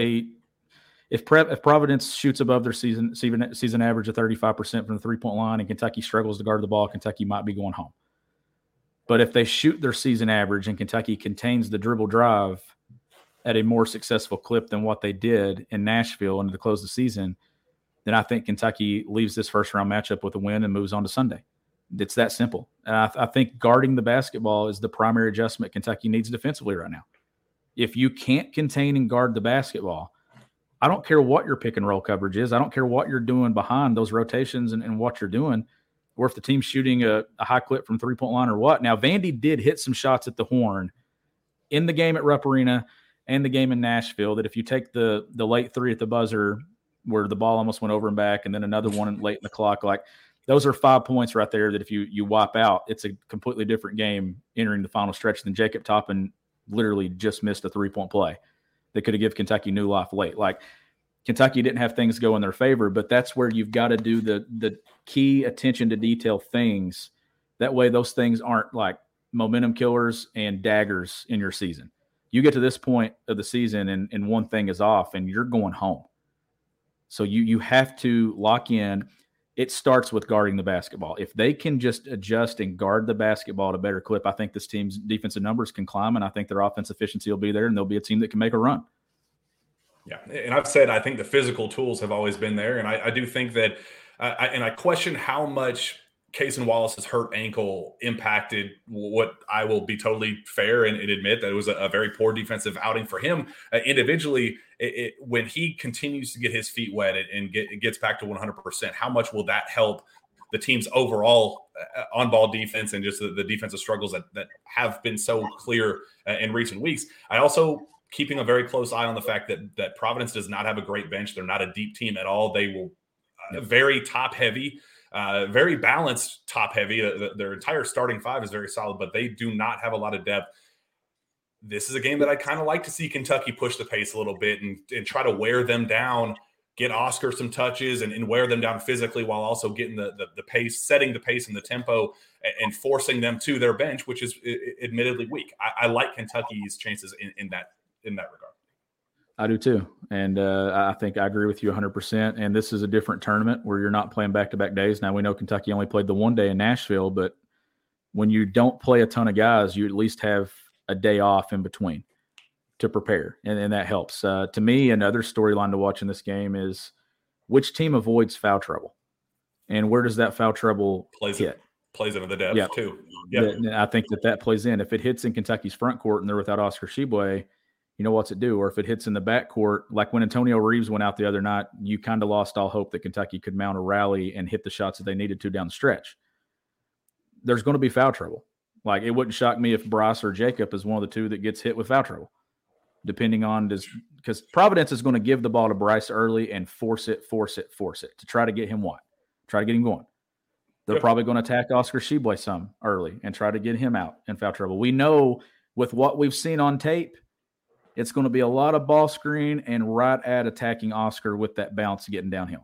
if Providence shoots above their season average of 35% from the 3-point line and Kentucky struggles to guard the ball, Kentucky might be going home. But if they shoot their season average and Kentucky contains the dribble drive at a more successful clip than what they did in Nashville and to close the season, then I think Kentucky leaves this first-round matchup with a win and moves on to Sunday. It's that simple. And I think guarding the basketball is the primary adjustment Kentucky needs defensively right now. If you can't contain and guard the basketball, I don't care what your pick and roll coverage is. I don't care what you're doing behind those rotations and what you're doing, or if the team's shooting a high clip from 3-point line or what. Now, Vandy did hit some shots at the horn in the game at Rupp Arena and the game in Nashville that if you take the late three at the buzzer where the ball almost went over and back and then another one late in the clock, like those are 5 points right there that if you wipe out, it's a completely different game entering the final stretch than Jacob Toppin literally just missed a 3-point play that could have given Kentucky new life late. Like Kentucky didn't have things go in their favor, but that's where you've got to do the key attention to detail things. That way those things aren't like momentum killers and daggers in your season. You get to this point of the season and one thing is off and you're going home. So you have to lock in. It starts with guarding the basketball. If they can just adjust and guard the basketball at a better clip, I think this team's defensive numbers can climb, and I think their offensive efficiency will be there, and they'll be a team that can make a run. Yeah, and I've said I think the physical tools have always been there, and I do think that I question how much Cason Wallace's hurt ankle impacted what I will be totally fair and admit that it was a very poor defensive outing for him individually. When he continues to get his feet wet and gets back to 100%, how much will that help the team's overall on-ball defense and just the defensive struggles that have been so clear in recent weeks? I also keeping a very close eye on the fact that Providence does not have a great bench. They're not a deep team at all. They will very top-heavy. Very balanced, top heavy. Their entire starting five is very solid, but they do not have a lot of depth. This is a game that I kind of like to see Kentucky push the pace a little bit and try to wear them down, get Oscar some touches and wear them down physically while also getting the pace, setting the pace and the tempo and forcing them to their bench, which is admittedly weak. I like Kentucky's chances in that regard. I do too. And I think I agree with you 100%. And this is a different tournament where you're not playing back-to-back days. Now, we know Kentucky only played the one day in Nashville, but when you don't play a ton of guys, you at least have a day off in between to prepare. And that helps. To me, another storyline to watch in this game is which team avoids foul trouble and where does that foul trouble hit? Plays into the depth too. Yeah. I think that plays in. If it hits in Kentucky's front court and they're without Oscar Tshiebwe, you know what's it do? Or if it hits in the backcourt, like when Antonio Reeves went out the other night, you kind of lost all hope that Kentucky could mount a rally and hit the shots that they needed to down the stretch. There's going to be foul trouble. Like it wouldn't shock me if Bryce or Jacob is one of the two that gets hit with foul trouble, depending on because Providence is going to give the ball to Bryce early and force it to try to get him what? Try to get him going. They're probably going to attack Oscar Tshiebwe some early and try to get him out in foul trouble. We know with what we've seen on tape, it's going to be a lot of ball screen and right at attacking Oscar with that bounce getting downhill.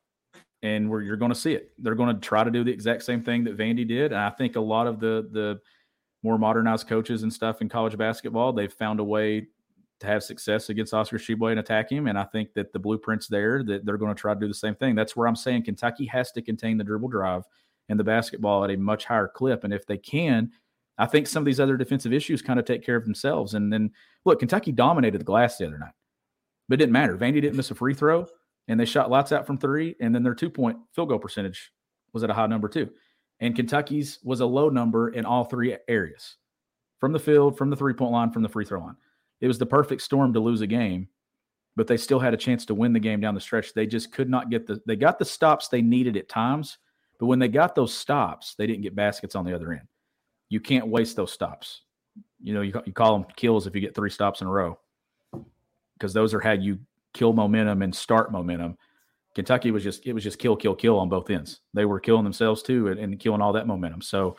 And you're going to see it. They're going to try to do the exact same thing that Vandy did. And I think a lot of the more modernized coaches and stuff in college basketball, they've found a way to have success against Oscar Tshiebwe and attack him. And I think that the blueprint's there, that they're going to try to do the same thing. That's where I'm saying Kentucky has to contain the dribble drive and the basketball at a much higher clip. And if they can, I think some of these other defensive issues kind of take care of themselves. And then, look, Kentucky dominated the glass the other night. But it didn't matter. Vandy didn't miss a free throw, and they shot lights out from three, and then their 2-point field goal percentage was at a high number too. And Kentucky's was a low number in all three areas, from the field, from the 3-point line, from the free throw line. It was the perfect storm to lose a game, but they still had a chance to win the game down the stretch. They just could not get they got the stops they needed at times, but when they got those stops, they didn't get baskets on the other end. You can't waste those stops. You know, you call them kills if you get 3 stops in a row, because those are how you kill momentum and start momentum. Kentucky was just kill on both ends. They were killing themselves too and killing all that momentum. So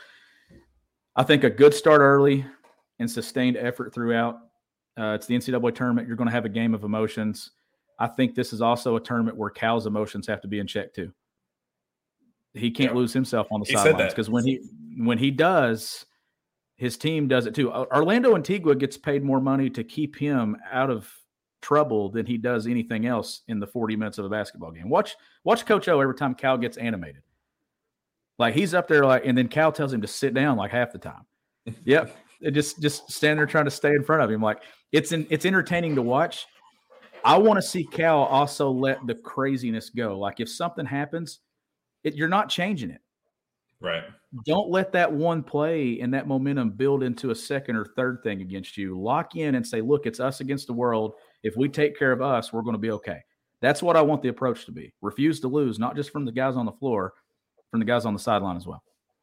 I think a good start early and sustained effort throughout. It's the NCAA tournament. You're going to have a game of emotions. I think this is also a tournament where Cal's emotions have to be in check too. He can't lose himself on the sidelines, because when he does, his team does it too. Orlando Antigua gets paid more money to keep him out of trouble than he does anything else in the 40 minutes of a basketball game. Watch Coach O every time Cal gets animated. Like he's up there and then Cal tells him to sit down like half the time. Yep. It just stand there trying to stay in front of him. Like it's entertaining to watch. I want to see Cal also let the craziness go. Like if something happens, you're not changing it. Right. Don't let that one play and that momentum build into a second or third thing against you. Lock in and say, look, it's us against the world. If we take care of us, we're going to be okay. That's what I want the approach to be. Refuse to lose, not just from the guys on the floor, from the guys on the sideline as well.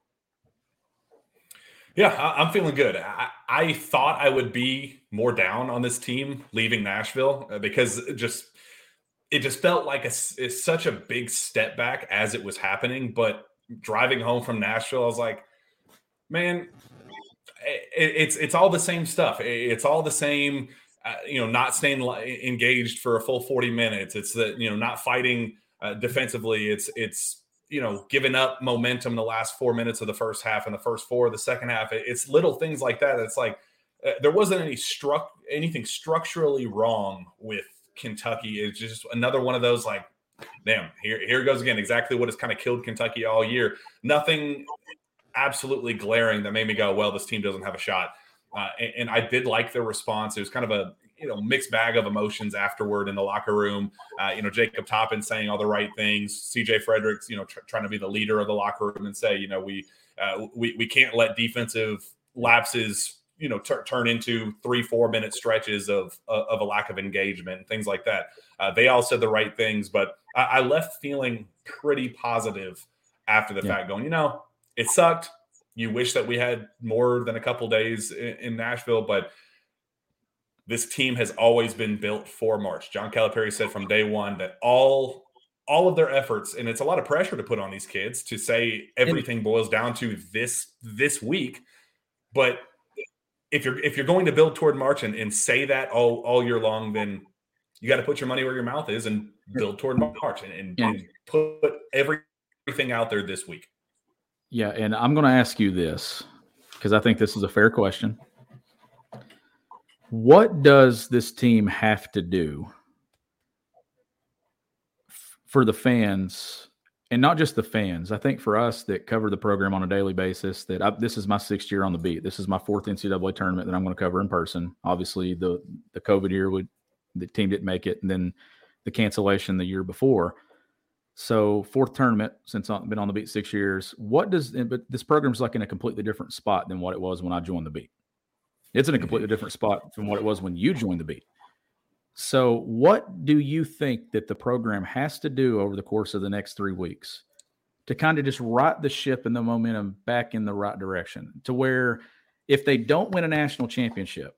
Yeah, I'm feeling good. I thought I would be more down on this team leaving Nashville because it just felt like it's such a big step back as it was happening. But driving home from Nashville, I was like, man, it's all the same stuff. It's all the same, not staying engaged for a full 40 minutes. It's not fighting defensively. It's giving up momentum the last 4 minutes of the first half and the first 4 of the second half. It's little things like that. It's like there wasn't anything structurally wrong with Kentucky. It's just another one of those like, damn, here it goes again. Exactly what has kind of killed Kentucky all year. Nothing absolutely glaring that made me go, well, this team doesn't have a shot. And I did like their response. It was kind of a mixed bag of emotions afterward in the locker room. Jacob Toppin saying all the right things. CJ Fredericks, trying to be the leader of the locker room and say, we can't let defensive lapses, turn into 3-4 minute stretches of a lack of engagement and things like that. They all said the right things, but I left feeling pretty positive after the fact, going, it sucked. You wish that we had more than a couple days in Nashville, but this team has always been built for March. John Calipari said from day one that all of their efforts, and it's a lot of pressure to put on these kids to say everything boils down to this week. But if you're going to build toward March and say that all year long, then you got to put your money where your mouth is and build toward March and put everything out there this week. Yeah, and I'm going to ask you this because I think this is a fair question. What does this team have to do for the fans, and not just the fans? I think for us that cover the program on a daily basis, this is my 6th year on the beat. This is my 4th NCAA tournament that I'm going to cover in person. Obviously, the COVID year, the team didn't make it, and then the cancellation the year before. So 4th tournament since I've been on the beat 6 years. But this program's like in a completely different spot than what it was when I joined the beat. It's in a completely different spot from what it was when you joined the beat. So what do you think that the program has to do over the course of the next 3 weeks to kind of just right the ship and the momentum back in the right direction, to where if they don't win a national championship,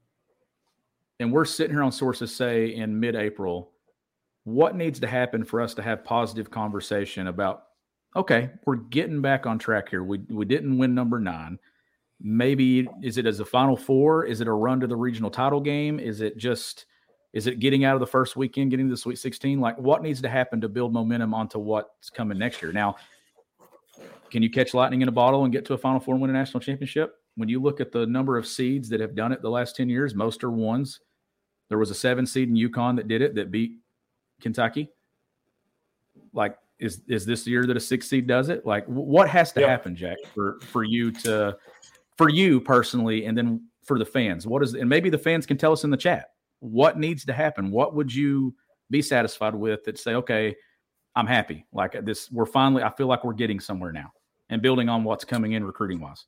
and we're sitting here on Sources Say in mid-April, what needs to happen for us to have positive conversation about, okay, we're getting back on track here. We didn't win number 9. Maybe is it as a Final Four? Is it a run to the regional title game? Is it getting out of the first weekend, getting to the Sweet 16? Like, what needs to happen to build momentum onto what's coming next year? Now, can you catch lightning in a bottle and get to a Final Four and win a national championship? When you look at the number of seeds that have done it the last 10 years, most are ones. There was a 7 seed in UConn that did it, that beat Kentucky. Like, is this the year that a 6 seed does it? Like, what has to happen, Jack, for you personally, and then for the fans? And maybe the fans can tell us in the chat, what needs to happen? What would you be satisfied with that say, okay, I'm happy. Like this, I feel like we're getting somewhere now and building on what's coming in recruiting wise.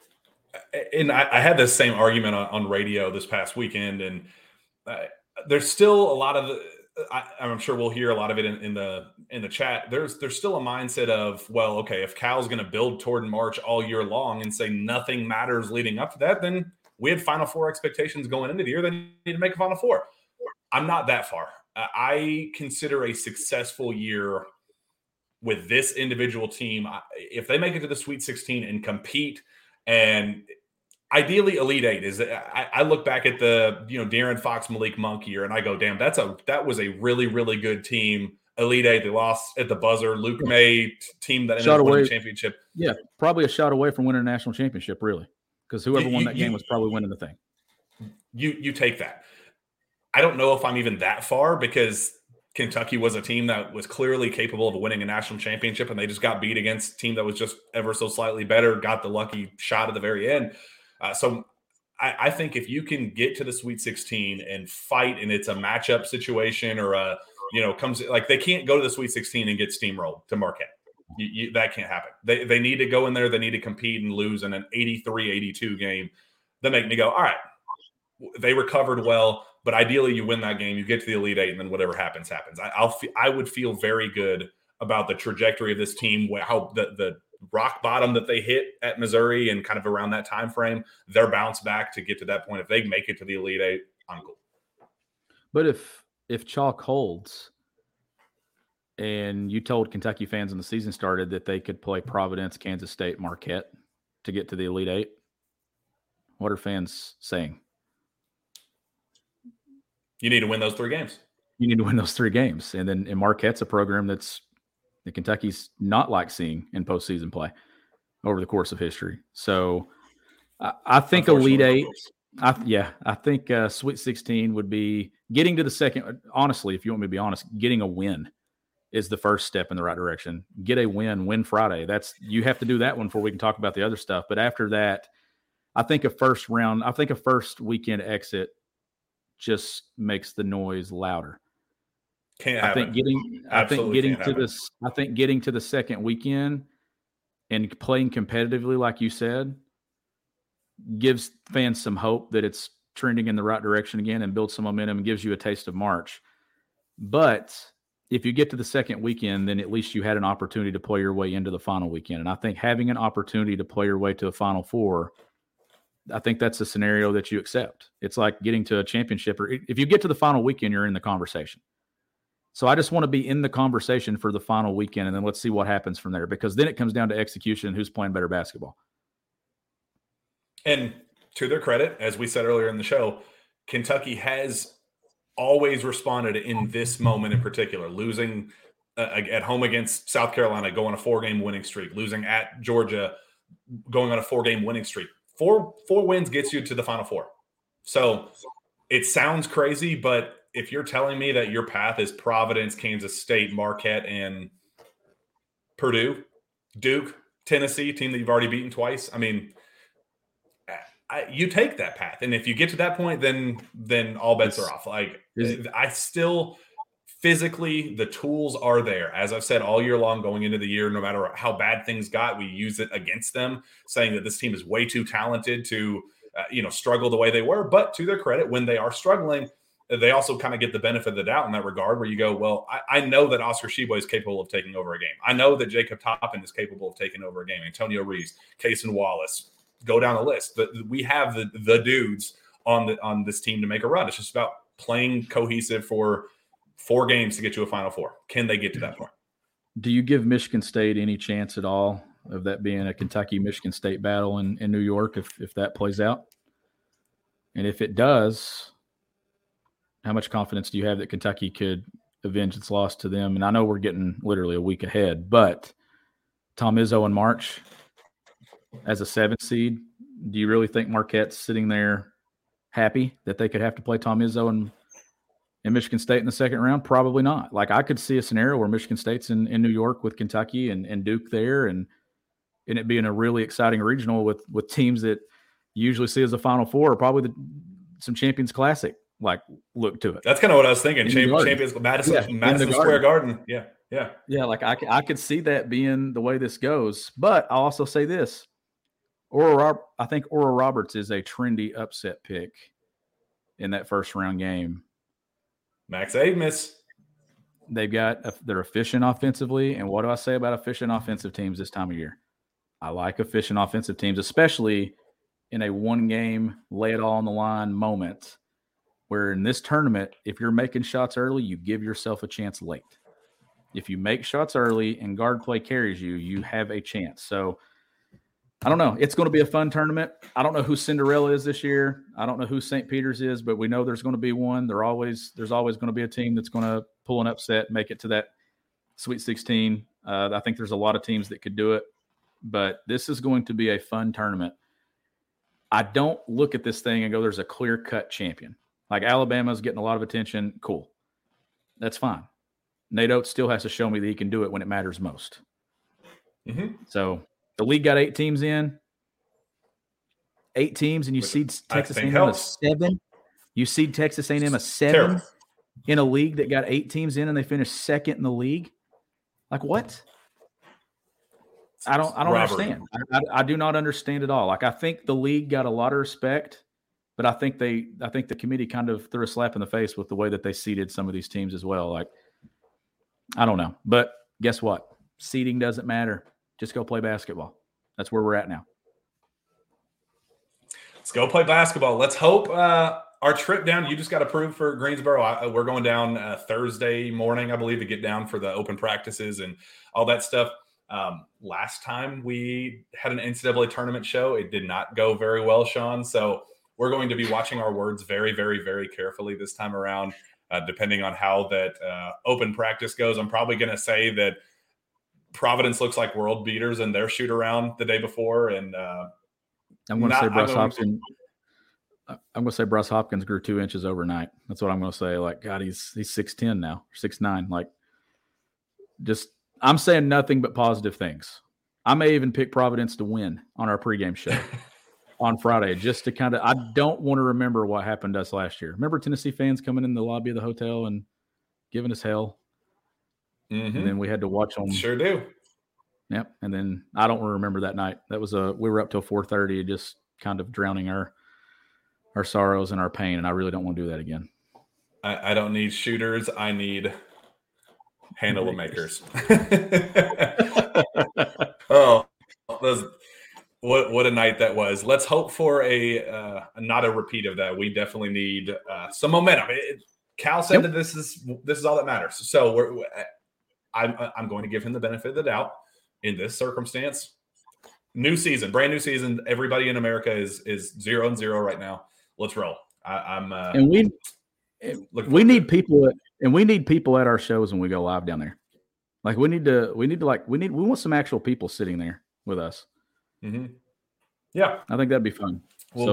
And I had this same argument on radio this past weekend, and there's still a lot of I'm sure we'll hear a lot of it in the chat. There's still a mindset of, well, okay, if Cal's going to build toward March all year long and say nothing matters leading up to that, then we had Final Four expectations going into the year. Then you need to make a Final Four. I'm not that far. I consider a successful year with this individual team, if they make it to the Sweet 16 and compete, and ideally Elite Eight. I look back at the De'Aaron Fox, Malik Monk year, and I go, damn, that was a really, really good team. Elite Eight, they lost at the buzzer. Luke May team that ended up winning the championship. Yeah, probably a shot away from winning a national championship, really. because whoever won that game was probably winning the thing. You take that. I don't know if I'm even that far, because Kentucky was a team that was clearly capable of winning a national championship, and they just got beat against a team that was just ever so slightly better, got the lucky shot at the very end. So I think if you can get to the Sweet 16 and fight, and it's a matchup situation or comes like, they can't go to the Sweet 16 and get steamrolled to Marquette. That can't happen. They need to go in there. They need to compete and lose in an 83-82 game. That make me go, all right, they recovered well, but ideally you win that game, you get to the Elite Eight, and then whatever happens, happens. I would feel very good about the trajectory of this team, how the rock bottom that they hit at Missouri and kind of around that time frame, their bounce back to get to that point. If they make it to the Elite Eight, I'm cool. But if chalk holds, and you told Kentucky fans when the season started that they could play Providence, Kansas State, Marquette to get to the Elite Eight, what are fans saying? You need to win those 3 games. You need to win those 3 games. And Marquette's a program that Kentucky's not like seeing in postseason play over the course of history. So I think Elite Eight, I think Sweet 16 would be getting to the second. Honestly, if you want me to be honest, getting a win is the first step in the right direction. Get a win Friday. You have to do that one before we can talk about the other stuff. But after that, I think a first weekend exit just makes the noise louder. Can't happen. I think getting to the second weekend and playing competitively, like you said, gives fans some hope that it's trending in the right direction again and builds some momentum and gives you a taste of March. But if you get to the second weekend, then at least you had an opportunity to play your way into the final weekend. And I think having an opportunity to play your way to a Final Four, I think that's a scenario that you accept. It's like getting to a championship, or if you get to the final weekend, you're in the conversation. So I just want to be in the conversation for the final weekend, and then let's see what happens from there, because then it comes down to execution, who's playing better basketball. And to their credit, as we said earlier in the show, Kentucky has always responded in this moment in particular, losing at home against South Carolina, going on a 4-game winning streak, losing at Georgia, going on a 4-game winning streak. Four wins gets you to the Final Four. So it sounds crazy, but if you're telling me that your path is Providence, Kansas State, Marquette, and Purdue, Duke, Tennessee, team that you've already beaten twice, I mean, you take that path. And if you get to that point, then all bets are off. I still physically, the tools are there. As I've said all year long going into the year, no matter how bad things got, we use it against them, saying that this team is way too talented to struggle the way they were. But to their credit, when they are struggling, they also kind of get the benefit of the doubt in that regard, where you go, well, I know that Oscar Tshiebwe is capable of taking over a game. I know that Jacob Toppin is capable of taking over a game. Antonio Reeves, Cason Wallace, go down the list. We have the dudes on this team to make a run. It's just about playing cohesive for 4 games to get you a Final Four. Can they get to that point? Do you give Michigan State any chance at all of that being a Kentucky-Michigan State battle in New York if that plays out? And if it does, how much confidence do you have that Kentucky could avenge its loss to them? And I know we're getting literally a week ahead, but Tom Izzo in March as a 7th seed, do you really think Marquette's sitting there happy that they could have to play Tom Izzo and Michigan State in the second round? Probably not. Like, I could see a scenario where Michigan State's in New York with Kentucky and Duke there, and it being a really exciting regional with teams that you usually see as a Final Four, or probably some Champions Classic look to it. That's kind of what I was thinking. Champions Madison Square Garden. Yeah. Like I could see that being the way this goes. But I'll also say this: I think Oral Roberts is a trendy upset pick in that first round game. Max Abmas. They're efficient offensively. And what do I say about efficient offensive teams this time of year? I like efficient offensive teams, especially in a 1-game, lay it all on the line moment, where in this tournament, if you're making shots early, you give yourself a chance late. If you make shots early and guard play carries you, you have a chance. So I don't know. It's going to be a fun tournament. I don't know who Cinderella is this year. I don't know who St. Peter's is, but we know there's going to be one. There's always going to be a team that's going to pull an upset, make it to that Sweet 16. I think there's a lot of teams that could do it, but this is going to be a fun tournament. I don't look at this thing and go, there's a clear-cut champion. Like Alabama's getting a lot of attention. Cool. That's fine. Nate Oates still has to show me that he can do it when it matters most. Mm-hmm. So the league got 8 teams in. 8 teams, and you seed Texas A&M a 7. You seed Texas A&M a 7 Terrible. In a league that got 8 teams in, and they finished second in the league. Like what? I don't understand. I do not understand at all. Like I think the league got a lot of respect, but I think the committee kind of threw a slap in the face with the way that they seeded some of these teams as well. Like I don't know, but guess what? Seeding doesn't matter. Just go play basketball. That's where we're at now. Let's go play basketball. Let's hope our trip down. You just got approved for Greensboro. We're going down Thursday morning, I believe, to get down for the open practices and all that stuff. Last time we had an NCAA tournament show, it did not go very well, Sean. So we're going to be watching our words very, very, very carefully this time around, depending on how that open practice goes. I'm probably going to say that Providence looks like world beaters in their shoot around the day before. And I'm going to say Bruce Hopkins. I'm going to say Bruce Hopkins grew 2 inches overnight. That's what I'm going to say. Like, God, he's 6'10" now, 6'9". Like, just I'm saying nothing but positive things. I may even pick Providence to win on our pregame show on Friday, just to kind of. I don't want to remember what happened to us last year. Remember Tennessee fans coming in the lobby of the hotel and giving us hell, and then we had to watch them. Sure do. Yep, and then I don't remember that night. That was we were up till 4:30, just kind of drowning our sorrows and our pain, and I really don't want to do that again. I don't need shooters. I need handle makers. Oh, what a night that was. Let's hope for a not a repeat of that. We definitely need some momentum. Cal said that this is all that matters. So I'm going to give him the benefit of the doubt in this circumstance. New season, brand new season. Everybody in America is 0-0 right now. Let's roll. And we need people, and we need people at our shows when we go live down there. Like we want some actual people sitting there with us. Mm-hmm. Yeah, I think that'd be fun. We'll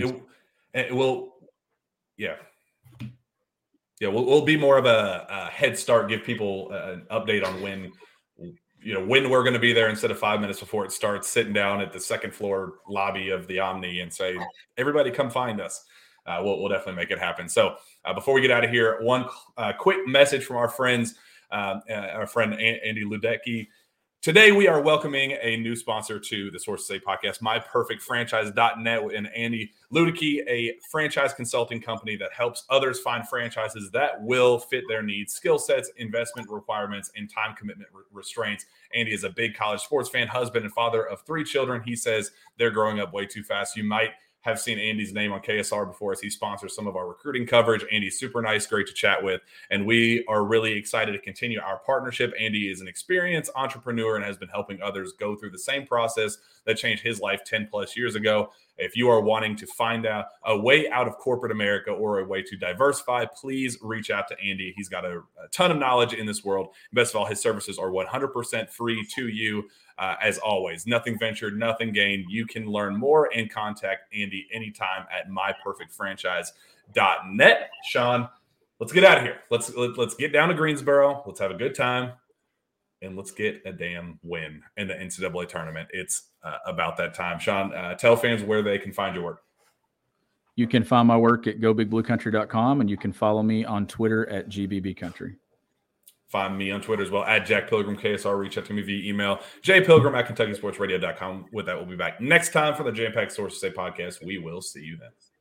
be more of a head start. Give people an update on when we're going to be there instead of 5 minutes before it starts. Sitting down at the second floor lobby of the Omni and say, "Everybody, come find us." We'll definitely make it happen. So before we get out of here, one quick message from our friend Andy Ludecki. Today, we are welcoming a new sponsor to the Sources Say podcast, MyPerfectFranchise.net, and Andy Ludecki, a franchise consulting company that helps others find franchises that will fit their needs, skill sets, investment requirements, and time commitment restraints. Andy is a big college sports fan, husband, and father of 3 children. He says they're growing up way too fast. You might have seen Andy's name on KSR before as he sponsors some of our recruiting coverage. Andy's super nice, great to chat with, and we are really excited to continue our partnership. Andy is an experienced entrepreneur and has been helping others go through the same process that changed his life 10 plus years ago. If you are wanting to find out a way out of corporate America or a way to diversify, please reach out to Andy. He's got a ton of knowledge in this world. Best of all, his services are 100% free to you. As always, nothing ventured, nothing gained. You can learn more and contact Andy anytime at myperfectfranchise.net. Sean, let's get out of here. Let's get down to Greensboro. Let's have a good time. And let's get a damn win in the NCAA tournament. It's about that time. Sean, tell fans where they can find your work. You can find my work at gobigbluecountry.com, and you can follow me on Twitter at GBBCountry. Find me on Twitter as well, at Jack Pilgrim KSR. Reach out to me via email, jpilgrim@KentuckySportsRadio.com. With that, we'll be back next time for the Jam Pack Sources Say podcast. We will see you then.